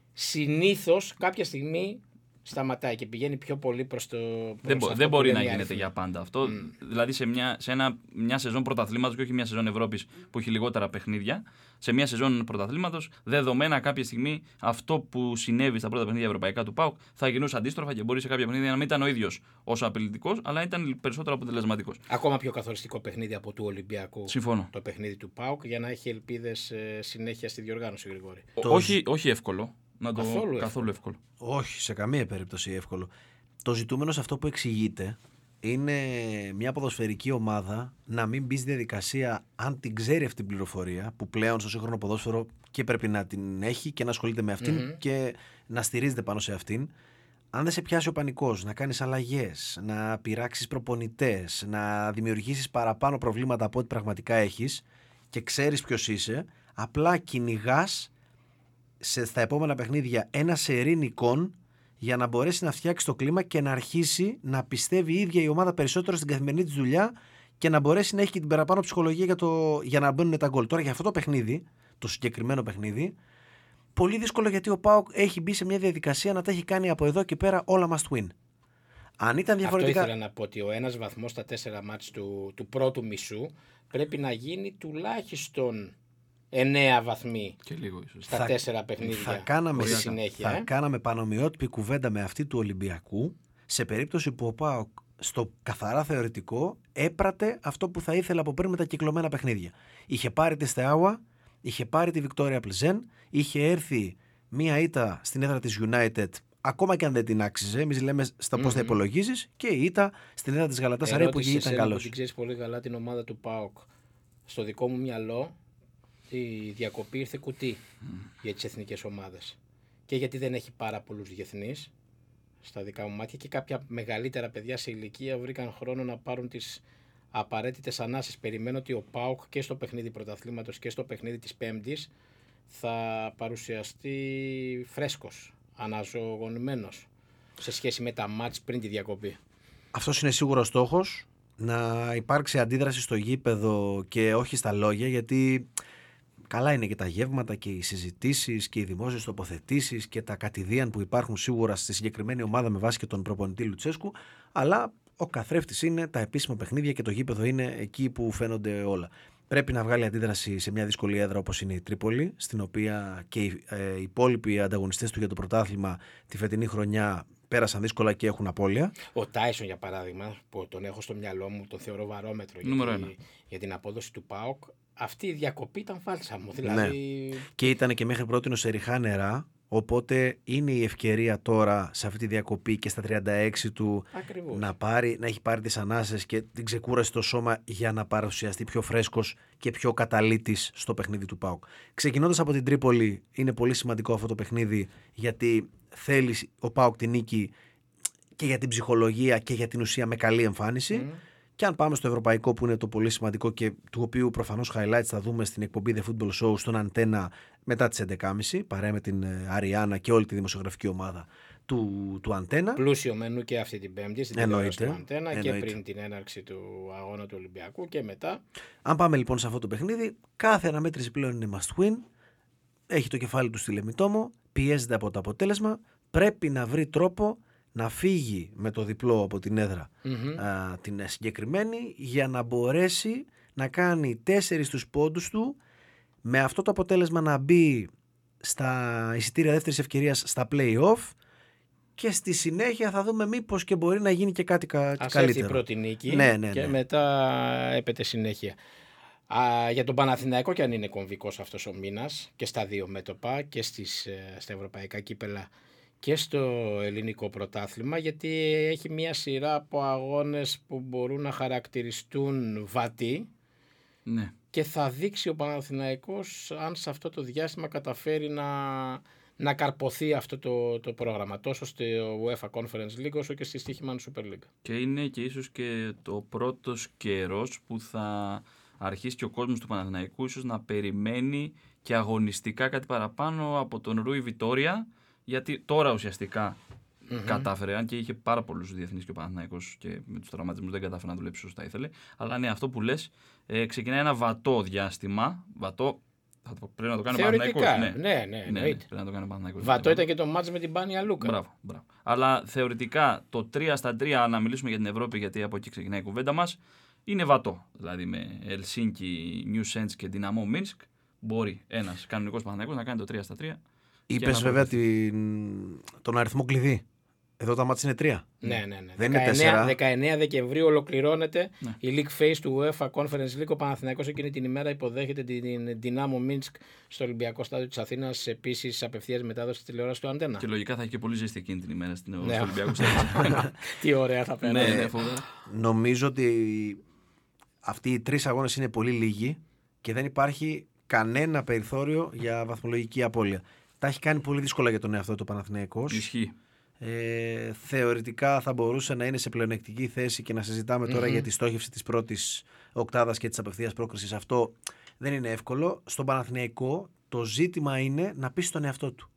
S3: συνήθως κάποια στιγμή σταματάει και πηγαίνει πιο πολύ προς το. Προς
S5: δεν, μπο,
S3: αυτό
S5: δεν μπορεί να
S3: γίνεται
S5: αριθμή. Για πάντα αυτό. Mm. Δηλαδή σε, μια, σε ένα, μια σεζόν πρωταθλήματος και όχι μια σεζόν Ευρώπης που έχει λιγότερα παιχνίδια, σε μια σεζόν πρωταθλήματος, δεδομένα κάποια στιγμή αυτό που συνέβη στα πρώτα παιχνίδια ευρωπαϊκά του ΠΑΟΚ θα γινούσε αντίστροφα και μπορεί σε κάποια παιχνίδια να μην ήταν ο ίδιος όσο απειλητικός, αλλά ήταν περισσότερο αποτελεσματικός.
S3: Ακόμα πιο καθοριστικό παιχνίδι από του Ολυμπιακού.
S5: Συμφωνώ.
S3: Το παιχνίδι του ΠΑΟΚ για να έχει ελπίδες ε, συνέχεια στη διοργάνωση, Γρηγόρη.
S5: Το... Όχι, όχι εύκολο. Να το...
S3: Καθόλου,
S5: καθόλου εύκολο.
S4: Όχι, σε καμία περίπτωση εύκολο. Το ζητούμενο σε αυτό που εξηγείται είναι μια ποδοσφαιρική ομάδα να μην μπει στη διαδικασία, αν την ξέρει αυτή την πληροφορία, που πλέον στο σύγχρονο ποδόσφαιρο και πρέπει να την έχει και να ασχολείται με αυτήν mm-hmm. και να στηρίζεται πάνω σε αυτήν. Αν δεν σε πιάσει ο πανικός, να κάνεις αλλαγές, να πειράξεις προπονητές, να δημιουργήσεις παραπάνω προβλήματα από ό,τι πραγματικά έχεις και ξέρεις ποιος είσαι, απλά κυνηγάς σε, στα επόμενα παιχνίδια ένα σερί νικών για να μπορέσει να φτιάξει το κλίμα και να αρχίσει να πιστεύει η ίδια η ομάδα περισσότερο στην καθημερινή της δουλειά και να μπορέσει να έχει και την παραπάνω ψυχολογία για, το, για να μπαίνουν τα γκολ. Τώρα για αυτό το παιχνίδι, το συγκεκριμένο παιχνίδι, πολύ δύσκολο γιατί ο ΠΑΟΚ έχει μπει σε μια διαδικασία να τα έχει κάνει από εδώ και πέρα όλα must win. Αν ήταν διαφορετικά...
S3: Αυτό ήθελα να πω ότι ο ένας βαθμός στα τέσσερα μάτς του, του πρώτου μισού πρέπει να γίνει τουλάχιστον εννέα βαθμοί
S5: και λίγο, ίσως.
S3: στα
S4: θα,
S3: τέσσερα παιχνίδια.
S4: Θα κάναμε,
S3: συνέχεια,
S4: θα
S3: ε?
S4: κάναμε πανομοιότυπη κουβέντα με αυτή του Ολυμπιακού σε περίπτωση που ο ΠΑΟΚ στο καθαρά θεωρητικό έπρατε αυτό που θα ήθελε από πριν με τα κυκλωμένα παιχνίδια. Είχε πάρει τη Στεάουα, είχε πάρει τη Βικτόρια Πλιζέν, είχε έρθει μία ήττα στην έδρα της United, ακόμα και αν δεν την άξιζε. Εμείς λέμε στα πώς mm-hmm. θα υπολογίζεις, και η ήττα στην έδρα της Γαλατάσαράι που εκεί ήταν καλός.
S3: Ερώτηση, ξέρεις πολύ καλά την ομάδα του ΠΑΟΚ. Στο δικό μου μυαλό η διακοπή ήρθε κουτί mm. για τις εθνικές ομάδες. Και γιατί δεν έχει πάρα πολλούς διεθνείς στα δικά μου μάτια και κάποια μεγαλύτερα παιδιά σε ηλικία βρήκαν χρόνο να πάρουν τις απαραίτητες ανάσες. Περιμένω ότι ο ΠΑΟΚ και στο παιχνίδι πρωταθλήματος και στο παιχνίδι της Πέμπτης θα παρουσιαστεί φρέσκος, αναζωογονημένος σε σχέση με τα μάτς πριν τη διακοπή.
S4: Αυτός είναι σίγουρο στόχος, να υπάρξει αντίδραση στο γήπεδο και όχι στα λόγια, γιατί καλά είναι και τα γεύματα και οι συζητήσεις και οι δημόσιες τοποθετήσεις και τα κατηδίαν που υπάρχουν σίγουρα στη συγκεκριμένη ομάδα με βάση και τον προπονητή Λουτσέσκου, αλλά ο καθρέφτης είναι τα επίσημα παιχνίδια και το γήπεδο είναι εκεί που φαίνονται όλα. Πρέπει να βγάλει αντίδραση σε μια δύσκολη έδρα όπως είναι η Τρίπολη, στην οποία και οι ε, υπόλοιποι ανταγωνιστές του για το πρωτάθλημα τη φετινή χρονιά πέρασαν δύσκολα και έχουν απώλεια.
S3: Ο Τάισον, για παράδειγμα, που τον έχω στο μυαλό μου, τον θεωρώ βαρόμετρο για, για την απόδοση του ΠΑΟΚ. Αυτή η διακοπή ήταν φάλσα μου. Δηλαδή...
S4: Ναι. Και ήταν και μέχρι πρώτη σε ριχά νερά. Οπότε είναι η ευκαιρία τώρα σε αυτή τη διακοπή και στα τριάντα έξι του να, πάρει, να έχει πάρει τις ανάσες και την ξεκούραση στο σώμα για να παρουσιαστεί πιο φρέσκος και πιο καταλήτης στο παιχνίδι του ΠΑΟΚ. Ξεκινώντας από την Τρίπολη, είναι πολύ σημαντικό αυτό το παιχνίδι, γιατί θέλει ο ΠΑΟΚ την νίκη και για την ψυχολογία και για την ουσία με καλή εμφάνιση. Mm. Και αν πάμε στο ευρωπαϊκό, που είναι το πολύ σημαντικό και του οποίου προφανώς highlights θα δούμε στην εκπομπή The Football Show στον Αντένα μετά τις έντεκα και μισή, παρέα με την Αριάννα και όλη τη δημοσιογραφική ομάδα του, του Αντένα.
S3: Πλούσιο μενού και αυτή την Πέμπτη στην τηλεόραση του Αντένα και πριν την έναρξη του αγώνα του Ολυμπιακού και μετά.
S4: Αν πάμε λοιπόν σε αυτό το παιχνίδι, κάθε αναμέτρηση πλέον είναι must win. Έχει το κεφάλι του στη Λεμιτόμο, πιέζεται από το αποτέλεσμα, πρέπει να βρει τρόπο να φύγει με το διπλό από την έδρα
S3: Mm-hmm.
S4: α, την συγκεκριμένη, για να μπορέσει να κάνει τέσσερις τους πόντους του, με αυτό το αποτέλεσμα να μπει στα εισιτήρια δεύτερης ευκαιρίας στα play-off, και στη συνέχεια θα δούμε μήπως και μπορεί να γίνει και κάτι κα,
S3: Ας
S4: καλύτερο.
S3: έρθει η πρώτη νίκη,
S4: ναι, ναι,
S3: και
S4: ναι.
S3: μετά έπεται συνέχεια. Α, για τον Παναθηναϊκό, κι αν είναι κομβικός αυτός ο μήνας και στα δύο μέτωπα, και στις, στα ευρωπαϊκά κύπελα και στο ελληνικό πρωτάθλημα, γιατί έχει μια σειρά από αγώνες που μπορούν να χαρακτηριστούν βατοί,
S5: Ναι.
S3: και θα δείξει ο Παναθηναϊκός αν σε αυτό το διάστημα καταφέρει να, να καρποθεί αυτό το, το πρόγραμμα, τόσο στο UEFA Conference League όσο και στη Στοίχημαν Super League.
S5: Και είναι και ίσως και το πρώτος καιρός που θα αρχίσει και ο κόσμος του Παναθηναϊκού ίσως να περιμένει και αγωνιστικά κάτι παραπάνω από τον Ρούι Βιτόρια, γιατί τώρα ουσιαστικά mm-hmm. κατάφερε, αν και είχε πάρα πολλούς διεθνείς και ο Παναθηναϊκός και με τους τραυματισμούς δεν κατάφερε να δουλέψει όσο θα ήθελε. Αλλά ναι, αυτό που λες, ε, ξεκινάει ένα βατό διάστημα. Βατό, θα το, πρέπει να το κάνει ο Παναθηναϊκός.
S3: Ναι,
S5: Ναι,
S3: ναι, ναι,
S5: ναι, ναι, πρέπει να το κάνει ο Παναθηναϊκός.
S3: Βατό ήταν και το μάτς με την Μπάνια Λούκα.
S5: Μπράβο, μπράβο. Αλλά θεωρητικά το τρία στα τρία, να μιλήσουμε για την Ευρώπη, γιατί από εκεί ξεκινάει η κουβέντα μας, είναι βατό. Δηλαδή με Ελσίνκι, Νιου Σέντς και Δυναμό Μίνσκ μπορεί ένας κανονικός Παναθηναϊκός να κάνει το τρία στα τρία.
S4: Είπες βέβαια την... τον αριθμό κλειδί. Εδώ τα μάτια είναι τρία.
S3: Ναι, ναι, ναι.
S4: Δεν είναι τέσσερα.
S3: δεκαεννέα Δεκεμβρίου ολοκληρώνεται
S5: ναι.
S3: η League Phase του UEFA Conference League. Ο Παναθηναϊκός εκείνη την ημέρα υποδέχεται την Δυνάμο Μίνσκ στο Ολυμπιακό Στάδιο της Αθήνας, επίσης απευθείας μετάδοση τηλεόραση του Αντένα.
S5: Και λογικά θα έχει και πολύ ζέστη εκείνη την ημέρα στην
S3: ναι.
S5: στο Ολυμπιακό Στάδιο.
S3: Τι ωραία θα πέρασε.
S5: Ναι, ναι,
S4: νομίζω ότι αυτοί οι τρεις αγώνες είναι πολύ λίγοι και δεν υπάρχει κανένα περιθώριο για βαθμολογική απώλεια. Τα έχει κάνει πολύ δύσκολα για τον εαυτό του Παναθηναϊκός.
S5: Ισχύει.
S4: Ε, θεωρητικά θα μπορούσε να είναι σε πλεονεκτική θέση και να συζητάμε τώρα
S3: Mm-hmm.
S4: για τη στόχευση της πρώτης οκτάδας και της απευθείας πρόκρισης. Αυτό δεν είναι εύκολο. Στον Παναθηναϊκό το ζήτημα είναι να πει στον εαυτό του.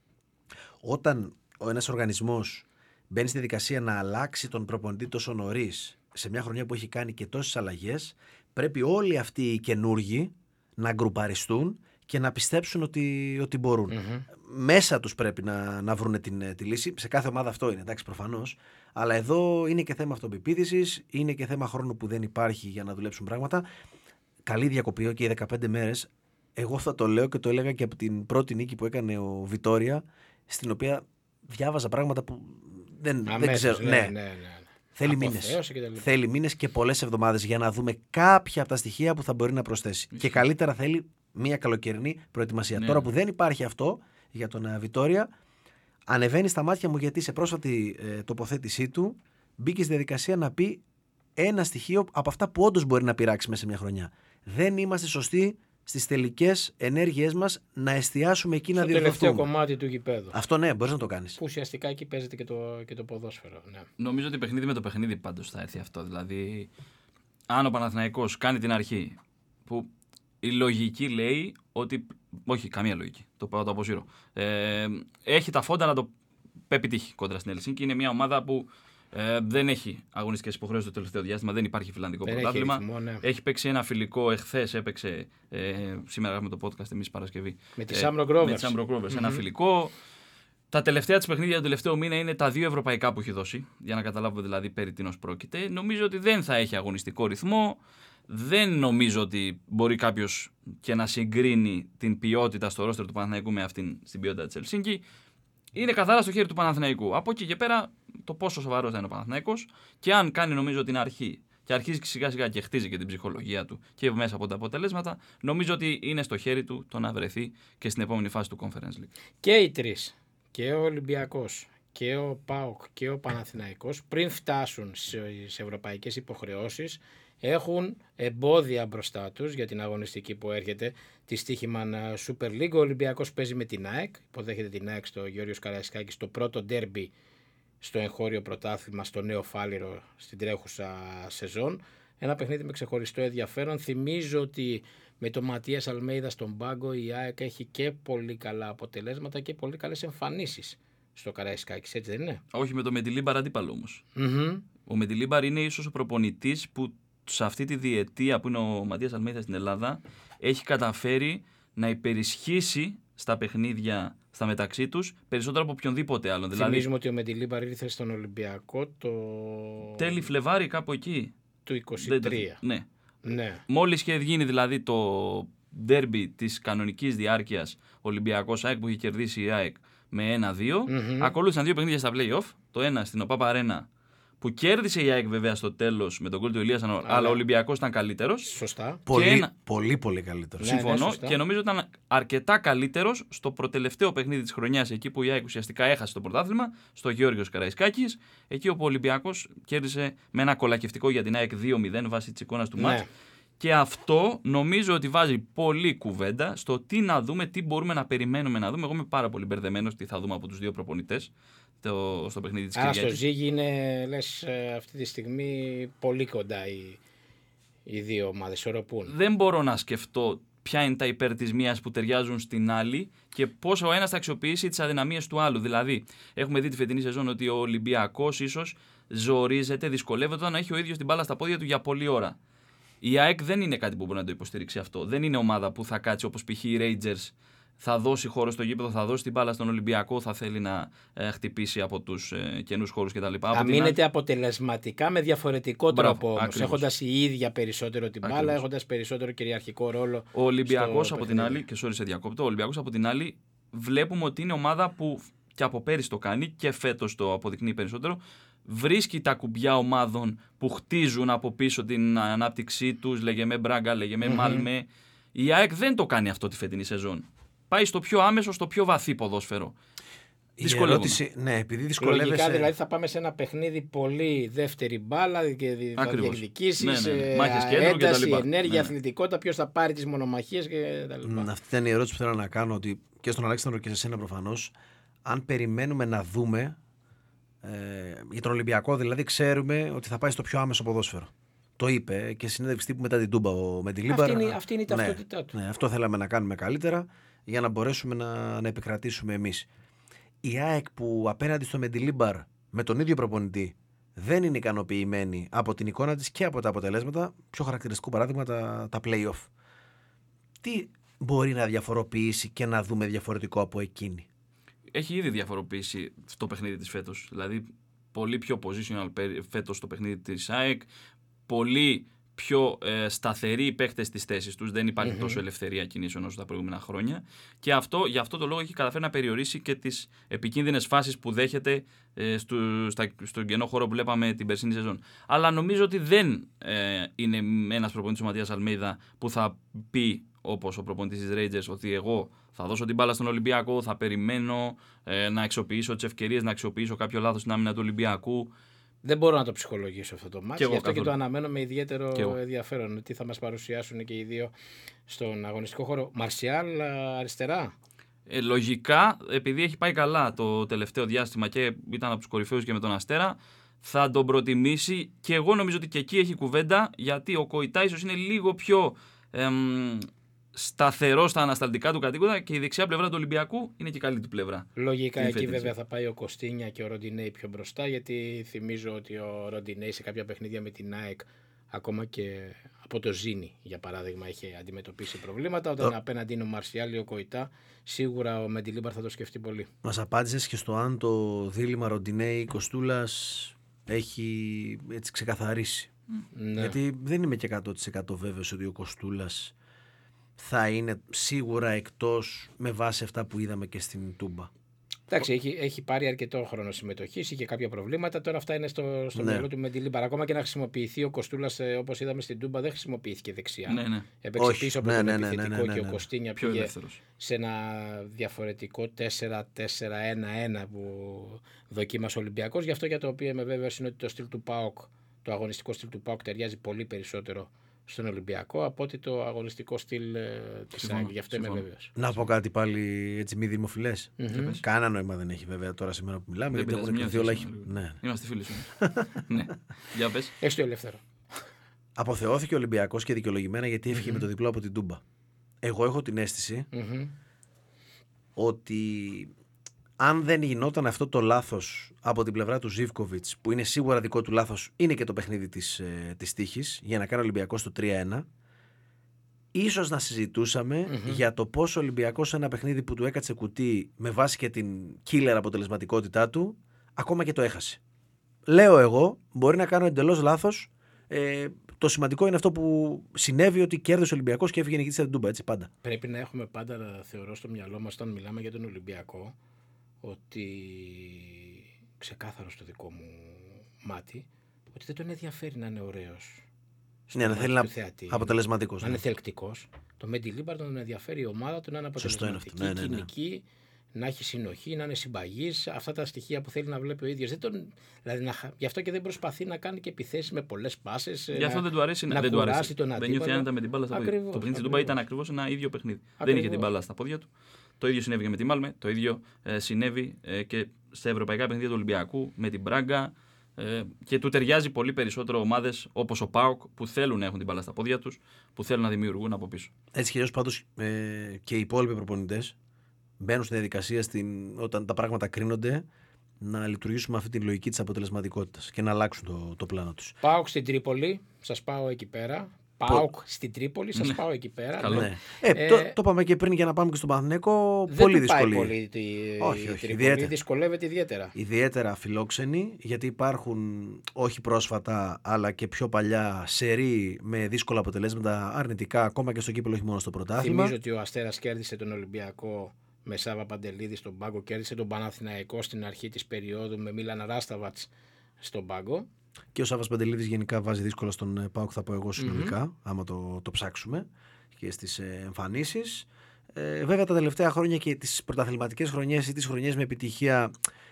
S4: Όταν ο ένας οργανισμός μπαίνει στη διαδικασία να αλλάξει τον προπονητή τόσο νωρίς, σε μια χρονιά που έχει κάνει και τόσες αλλαγές, πρέπει όλοι αυτοί οι καινούργοι να γκρουπαριστούν και να πιστέψουν ότι, ότι μπορούν.
S3: Mm-hmm.
S4: Μέσα τους πρέπει να, να βρουν την, τη λύση. Σε κάθε ομάδα αυτό είναι, εντάξει, προφανώς. Αλλά εδώ είναι και θέμα αυτοπεποίθησης, είναι και θέμα χρόνου που δεν υπάρχει για να δουλέψουν πράγματα. Καλή διακοπή και οι δεκαπέντε μέρες. Εγώ θα το λέω και το έλεγα και από την πρώτη νίκη που έκανε ο Βιτόρια, στην οποία διάβαζα πράγματα που δεν,
S3: Αμέσως,
S4: δεν ξέρω.
S3: Ναι, ναι, ναι, ναι.
S4: Θέλει μήνες. Θέλει μήνες και πολλές εβδομάδες για να δούμε κάποια από τα στοιχεία που θα μπορεί να προσθέσει. Και καλύτερα θέλει μια καλοκαιρινή προετοιμασία.
S5: Ναι.
S4: Τώρα που δεν υπάρχει αυτό για τον uh, Βιτόρια, ανεβαίνει στα μάτια μου γιατί σε πρόσφατη ε, τοποθέτησή του μπήκε στη διαδικασία να πει ένα στοιχείο από αυτά που όντως μπορεί να πειράξει μέσα σε μια χρονιά. Δεν είμαστε σωστοί στις τελικές ενέργειές μας να εστιάσουμε εκεί, στο να διορθωθούμε.
S3: Στο τελευταίο κομμάτι του γηπέδου.
S4: Αυτό ναι, μπορείς να το κάνεις.
S3: Που ουσιαστικά εκεί παίζεται και το, και το ποδόσφαιρο. Ναι.
S5: Νομίζω ότι παιχνίδι με το παιχνίδι πάντως θα έρθει αυτό. Δηλαδή, αν ο Παναθηναϊκός κάνει την αρχή που η λογική λέει ότι. Όχι, καμία λογική. Το πάω το αποσύρω. Ε, έχει τα φόντα να το πετύχει κόντρα στην Ελσίνκη. Είναι μια ομάδα που ε, δεν έχει αγωνιστικές υποχρεώσεις το τελευταίο διάστημα. Δεν υπάρχει φιλανδικό δεν πρωτάθλημα.
S3: Έχει, ρυθμό, ναι.
S5: Έχει παίξει ένα φιλικό εχθές. Έπαιξε. Ε, σήμερα έχουμε το podcast εμείς Παρασκευή.
S3: Με τη
S5: ε,
S3: Σάμρο Rovers.
S5: Με τη Σάμρο Rovers.
S3: Mm-hmm.
S5: Ένα φιλικό. Τα τελευταία της παιχνίδια του τελευταίου μήνα είναι τα δύο ευρωπαϊκά που έχει δώσει. Για να καταλάβουμε δηλαδή περί τίνος πρόκειται. Νομίζω ότι δεν θα έχει αγωνιστικό ρυθμό. Δεν νομίζω ότι μπορεί κάποιος και να συγκρίνει την ποιότητα στο ρόστερ του Παναθηναϊκού με αυτήν στην ποιότητα της Ελσίνκη. Είναι καθαρά στο χέρι του Παναθηναϊκού. Από εκεί και πέρα το πόσο σοβαρός θα είναι ο Παναθηναϊκός και αν κάνει νομίζω την αρχή και αρχίζει σιγά σιγά και χτίζει και την ψυχολογία του και μέσα από τα αποτελέσματα, νομίζω ότι είναι στο χέρι του το να βρεθεί και στην επόμενη φάση του Conference League.
S3: Και οι τρεις, και ο Ολυμπιακός και ο ΠΑΟΚ και ο Παναθηναϊκός, πριν φτάσουν σε ευρωπαϊκές υποχρεώσεις, έχουν εμπόδια μπροστά τους για την αγωνιστική που έρχεται, τη Στοίχημαν Super League. Ο Ολυμπιακός παίζει με την ΑΕΚ, υποδέχεται την ΑΕΚ στο Γεώργιος Καραϊσκάκης, στο πρώτο ντέρμπι στο εγχώριο πρωτάθλημα, στο Νέο Φάληρο, στην τρέχουσα σεζόν. Ένα παιχνίδι με ξεχωριστό ενδιαφέρον. Θυμίζω ότι με τον Ματίας Αλμέιδα στον πάγκο η ΑΕΚ έχει και πολύ καλά αποτελέσματα και πολύ καλές εμφανίσεις στο Καραϊσκάκης, έτσι δεν είναι?
S5: Όχι, με τον Μεντιλίμπαρ αντίπαλο όμως.
S3: Mm-hmm.
S5: Ο Μεντιλίμπαρ είναι ίσως ο προπονητής που σε αυτή τη διετία που είναι ο Ματίας Αλμέιδα στην Ελλάδα έχει καταφέρει να υπερισχύσει στα παιχνίδια στα μεταξύ τους περισσότερο από οποιονδήποτε άλλον.
S3: Θυμίζουμε
S5: Δηλαδή,
S3: ότι ο Μεντιλίμπαρ ήρθε στον Ολυμπιακό το.
S5: τέλη Φλεβάρι, κάπου εκεί.
S3: Του είκοσι τρία.
S5: Ναι.
S3: Ναι.
S5: Μόλις είχε γίνει δηλαδή το ντέρμπι της κανονικής διάρκειας Ολυμπιακός ΑΕΚ που είχε κερδίσει η ΑΕΚ με ένα δύο,
S3: Mm-hmm.
S5: ακολούθησαν δύο παιχνίδια στα play-off. Το ένα στην ΟΠΑΠ Αρένα που κέρδισε η ΑΕΚ βέβαια στο τέλος με τον γκολ του Ηλίας, αλλά, αλλά ο Ολυμπιακός ήταν καλύτερος.
S3: Σωστά.
S4: Πολύ,
S5: ένα...
S4: πολύ, πολύ καλύτερο.
S3: Ναι,
S5: Συμφωνώ
S3: ναι,
S5: και νομίζω ήταν αρκετά καλύτερος στο προτελευταίο παιχνίδι της χρονιάς, εκεί που η ΑΕΚ ουσιαστικά έχασε το πρωτάθλημα, στο Γεώργιος Καραϊσκάκης, εκεί όπου ο Ολυμπιακός κέρδισε με ένα κολακευτικό για την ΑΕΚ δύο μηδέν βάσει της εικόνας του
S3: Ναι.
S5: μάτς. Και αυτό νομίζω ότι βάζει πολλή κουβέντα στο τι να δούμε, τι μπορούμε να περιμένουμε να δούμε. Εγώ είμαι πάρα πολύ μπερδεμένος τι θα δούμε από τους δύο προπονητές το, στο παιχνίδι της
S3: Άρα
S5: Κυριακής.
S3: στο Ζίγι είναι, λες, ε, αυτή τη στιγμή πολύ κοντά οι, οι δύο ομάδες, ισορροπούν.
S5: Δεν μπορώ να σκεφτώ ποια είναι τα υπέρ της μίας που ταιριάζουν στην άλλη και πώς ο ένας θα αξιοποιήσει τις αδυναμίες του άλλου. Δηλαδή, έχουμε δει τη φετινή σεζόν ότι ο Ολυμπιακός ίσως ζορίζεται, δυσκολεύεται όταν έχει ο ίδιος την μπάλα στα πόδια του για πολλή ώρα. Η ΑΕΚ δεν είναι κάτι που μπορεί να το υποστηρίξει αυτό. Δεν είναι ομάδα που θα κάτσει όπως π.χ. οι Rangers, θα δώσει χώρο στο γήπεδο, θα δώσει την μπάλα στον Ολυμπιακό, θα θέλει να ε, χτυπήσει από τους ε, καινούς χώρους κτλ.
S3: Θα μείνετε αποτελεσματικά με διαφορετικό
S5: Μπράβο,
S3: τρόπο όμως, έχοντας η ίδια περισσότερο την μπάλα,
S5: Ακριβώς.
S3: έχοντας περισσότερο κυριαρχικό ρόλο.
S5: Ο Ολυμπιακός
S3: στο
S5: από την
S3: παιχνίδι.
S5: άλλη, και sorry σε διακόπτω, ο Ολυμπιακός από την άλλη βλέπουμε ότι είναι ομάδα που και από πέρυσι το κάνει και φέτος το αποδεικνύει περισσότερο. Βρίσκει τα κουμπιά ομάδων που χτίζουν από πίσω την ανάπτυξή τους, λέγε με Μπράγκα, λέγε με
S3: Mm-hmm.
S5: Μάλμε. Η ΑΕΚ δεν το κάνει αυτό τη φετινή σεζόν. Πάει στο πιο άμεσο, στο πιο βαθύ ποδόσφαιρο.
S4: Η
S5: Δυσκολεύομαι.
S4: ερώτηση, ναι, επειδή δυσκολεύεσαι.
S3: Λογικά δηλαδή θα πάμε σε ένα παιχνίδι πολύ δεύτερη μπάλα και θα
S5: Ακριβώς.
S3: διεκδικήσεις,
S5: Ναι, ναι, ναι.
S3: ε,
S5: Μάχες κέντρου
S3: ένταση,
S5: κτλ.
S3: ενέργεια,
S5: Ναι.
S3: αθλητικότητα, ποιος θα πάρει τις μονομαχίες και τα λοιπά.
S4: Μ, Αυτή ήταν η ερώτηση που θέλω να κάνω, ότι και στον Αλέξανδρο και σε σένα προφανώς, αν περιμένουμε να δούμε, ε, για τον Ολυμπιακό δηλαδή ξέρουμε ότι θα πάει στο πιο άμεσο ποδόσφαιρο. Το είπε και συνέντευξη τύπου μετά την Τούμπα ο Μεντιλίμπαρ.
S3: Αυτή είναι- αυτή είναι η
S4: Ναι,
S3: ταυτότητά του.
S4: Ναι, αυτό θέλαμε να κάνουμε καλύτερα για να μπορέσουμε να, να επικρατήσουμε εμείς. Η ΑΕΚ που απέναντι στο Μεντιλίμπαρ με τον ίδιο προπονητή δεν είναι ικανοποιημένη από την εικόνα της και από τα αποτελέσματα, πιο χαρακτηριστικό παράδειγμα τα, τα play-off. Τι μπορεί να διαφοροποιήσει και να δούμε διαφορετικό από εκείνη?
S5: Έχει ήδη διαφοροποιήσει το παιχνίδι της φέτος. Δηλαδή, πολύ πιο positional φέτος το παιχνίδι της ΑΕΚ, πολύ πιο ε, σταθεροί οι παίχτες στις θέσεις τους. Δεν υπάρχει mm-hmm. τόσο ελευθερία κινήσεων όσο τα προηγούμενα χρόνια. Και αυτό, για αυτό το λόγο έχει καταφέρει να περιορίσει και τις επικίνδυνες φάσεις που δέχεται ε, στο, στα, στον κενό χώρο που βλέπαμε την περσίνη σεζόν. Αλλά νομίζω ότι δεν ε, είναι ένας προπονητής ο Ματίας Αλμέιδα που θα πει, όπως ο προπονητής της Rangers, ότι εγώ θα δώσω την μπάλα στον Ολυμπιακό, θα περιμένω ε, να αξιοποιήσω τις ευκαιρίες, να αξιοποιήσω κάποιο λάθος στην άμυνα του Ολυμπιακού.
S3: Δεν μπορώ να το ψυχολογήσω αυτό το μάτς,
S5: Και
S3: γι' αυτό
S5: εγώ,
S3: και το αναμένω με ιδιαίτερο
S5: Και εγώ.
S3: ενδιαφέρον. Τι θα μας παρουσιάσουν και οι δύο στον αγωνιστικό χώρο. Μαρσιάλ αριστερά.
S5: Ε, λογικά, επειδή έχει πάει καλά το τελευταίο διάστημα και ήταν από τους κορυφαίους και με τον Αστέρα, θα τον προτιμήσει και εγώ νομίζω ότι και εκεί έχει κουβέντα, γιατί ο Κοϊτά ίσως είναι λίγο πιο εμ, σταθερό στα ανασταλτικά του κατοίκοντα και η δεξιά πλευρά του Ολυμπιακού είναι και η καλή του πλευρά.
S3: Λογικά
S5: Είναι
S3: εκεί
S5: φέτος.
S3: βέβαια θα πάει ο Κωστίνια και ο Ροντινέη πιο μπροστά, γιατί θυμίζω ότι ο Ροντινέη σε κάποια παιχνίδια με την ΑΕΚ, ακόμα και από το Ζίνι για παράδειγμα, είχε αντιμετωπίσει προβλήματα. Όταν
S4: Το...
S3: απέναντι είναι ο Μαρσιάλ ή ο Κοϊτά, σίγουρα ο Μεντιλίμπαρ θα το σκεφτεί πολύ.
S4: Μας απάντησες και στο αν το δίλημμα Ροντινέη Κοστούλας έχει έτσι ξεκαθαρίσει.
S3: Ναι.
S4: Γιατί δεν είμαι και εκατό τοις εκατό βέβαιος ότι ο Κοστούλας θα είναι σίγουρα εκτός με βάση αυτά που είδαμε και στην Τούμπα.
S3: Εντάξει, έχει, έχει πάρει αρκετό χρόνο συμμετοχή, είχε κάποια προβλήματα. Τώρα αυτά είναι στο, στο
S4: Ναι.
S3: μυαλό του Μεντιλίμπαρ. Ακόμα και να χρησιμοποιηθεί ο Κοστούλας, όπως είδαμε στην Τούμπα, δεν χρησιμοποιήθηκε δεξιά.
S5: Ναι, ναι.
S3: Έπαιξε
S4: Όχι.
S3: πίσω από
S4: Ναι,
S3: τον
S4: ναι, ναι,
S3: επιθετικό
S4: ναι, ναι, ναι,
S3: και ο
S4: ναι.
S3: Κωστίνια
S5: Πιο
S3: πήγε
S5: ελεύθερος.
S3: σε ένα διαφορετικό τέσσερα τέσσερα ένα ένα που δοκίμασε ο Ολυμπιακός. Γι' αυτό για το οποίο είμαι βέβαιος είναι ότι το στυλ του ΠΑΟΚ, το αγωνιστικό στυλ του ΠΑΟΚ ταιριάζει πολύ περισσότερο στον Ολυμπιακό από ότι το αγωνιστικό στυλ ε, της
S5: Συμφωνώ,
S3: ΑΕΚ. Γι' αυτό είμαι
S5: συμφωνώ.
S3: βέβαιος.
S4: Να πω κάτι πάλι έτσι μη δημοφιλές.
S3: Μμμ.
S4: Κανένα νόημα δεν έχει βέβαια τώρα σήμερα που μιλάμε.
S5: Δεν
S4: Γιατί
S5: πειράζει,
S4: έχουν
S5: μια
S4: κρυφθεί όλα.
S5: θέση,
S4: έχει- Ναι.
S5: Είμαστε φίλοι σου. Ναι. Για πες.
S3: Έχεις το ελεύθερο.
S4: Αποθεώθηκε ο Ολυμπιακός και δικαιολογημένα γιατί έφυγε με το διπλό από την Τούμπα. Εγώ έχω την αίσθηση
S3: Μμμ.
S4: ότι αν δεν γινόταν αυτό το λάθος από την πλευρά του Ζίβκοβιτς, που είναι σίγουρα δικό του λάθος, είναι και το παιχνίδι της, ε, της τύχης, για να κάνει ο Ολυμπιακός το τρία ένα, ίσως να συζητούσαμε mm-hmm. για το πόσο ο Ολυμπιακός σε ένα παιχνίδι που του έκατσε κουτί με βάση και την killer αποτελεσματικότητά του, ακόμα και το έχασε. Λέω εγώ, μπορεί να κάνω εντελώς λάθος. Ε, το σημαντικό είναι αυτό που συνέβη, ότι κέρδισε ο Ολυμπιακός και έφυγε νικητής από την Τούμπα, έτσι πάντα.
S3: Πρέπει να έχουμε πάντα, θεωρώ, στο μυαλό μας όταν μιλάμε για τον Ολυμπιακό, ότι ξεκάθαρο στο δικό μου μάτι, ότι δεν τον ενδιαφέρει να είναι ωραίος.
S4: Ναι, να θέλει να αποτελεσματικός.
S3: Να είναι θελκτικός. Το Μεντιλίμπαρ τον ενδιαφέρει η ομάδα του να είναι αποτελεσματική, ναι, ναι, ναι. κοινική, να έχει συνοχή, να είναι συμπαγής. Αυτά τα στοιχεία που θέλει να βλέπει ο ίδιος. Δεν τον, δηλαδή να, γι' αυτό και δεν προσπαθεί να κάνει και επιθέσεις με πολλές πάσες.
S5: Γι' αυτό
S3: να,
S5: δεν του αρέσει
S3: να
S5: δεν του αρέσει.
S3: Τον
S5: δεν νιώθει άνετα με την μπάλα στα πόδια. Το παιχνίδι της Ντούμπα ήταν ακριβώς ένα ίδιο παιχνίδι. Ακριβώς. Δεν είχε την μπάλα στα πόδια του. Το ίδιο συνέβη και με τη Μάλμε. Το ίδιο ε, συνέβη ε, και στα ευρωπαϊκά παιχνίδια του Ολυμπιακού με την Μπράγκα. Ε, και του ταιριάζει πολύ περισσότερο ομάδες όπως ο ΠΑΟΚ που θέλουν να έχουν την μπάλα στα πόδια τους, που θέλουν να δημιουργούν από πίσω.
S4: Έτσι κι αλλιώς πάντως ε, και οι υπόλοιποι προπονητές μπαίνουν στη διαδικασία στην, όταν τα πράγματα κρίνονται, να λειτουργήσουν με αυτή τη λογική της αποτελεσματικότητας και να αλλάξουν το, το πλάνο τους.
S3: ΠΑΟΚ στην Τρίπολη, σας πάω εκεί πέρα. ΠΑΟΚ στην Τρίπολη, σας ναι. πάω εκεί πέρα.
S4: Ναι. Ναι. Ε, ε, το, το είπαμε και πριν για να πάμε και στον Παναθηναϊκό. Πολύ δύσκολη.
S3: Πολύ τη,
S4: όχι, όχι,
S3: Τρίπολη,
S4: ιδιαίτερα.
S3: Δυσκολεύεται ιδιαίτερα.
S4: Ιδιαίτερα φιλόξενοι, γιατί υπάρχουν όχι πρόσφατα, αλλά και πιο παλιά σερί με δύσκολα αποτελέσματα αρνητικά, ακόμα και στο κύπελλο, όχι μόνο στο πρωτάθλημα.
S3: Θυμίζω ότι ο Αστέρας κέρδισε τον Ολυμπιακό με Σάβα Παντελίδη στον πάγκο, κέρδισε τον Παναθηναϊκό στην αρχή της περίοδου με Μίλαν Ράσταβατς στον πάγκο.
S4: Και ο Σάββας Παντελίδης γενικά βάζει δύσκολα στον ΠΑΟΚ, θα πω εγώ συνολικά, mm-hmm. άμα το, το ψάξουμε και στις ε, εμφανίσεις. Ε, βέβαια τα τελευταία χρόνια και τις πρωταθληματικές χρονιές ή τις χρονιές με επιτυχία,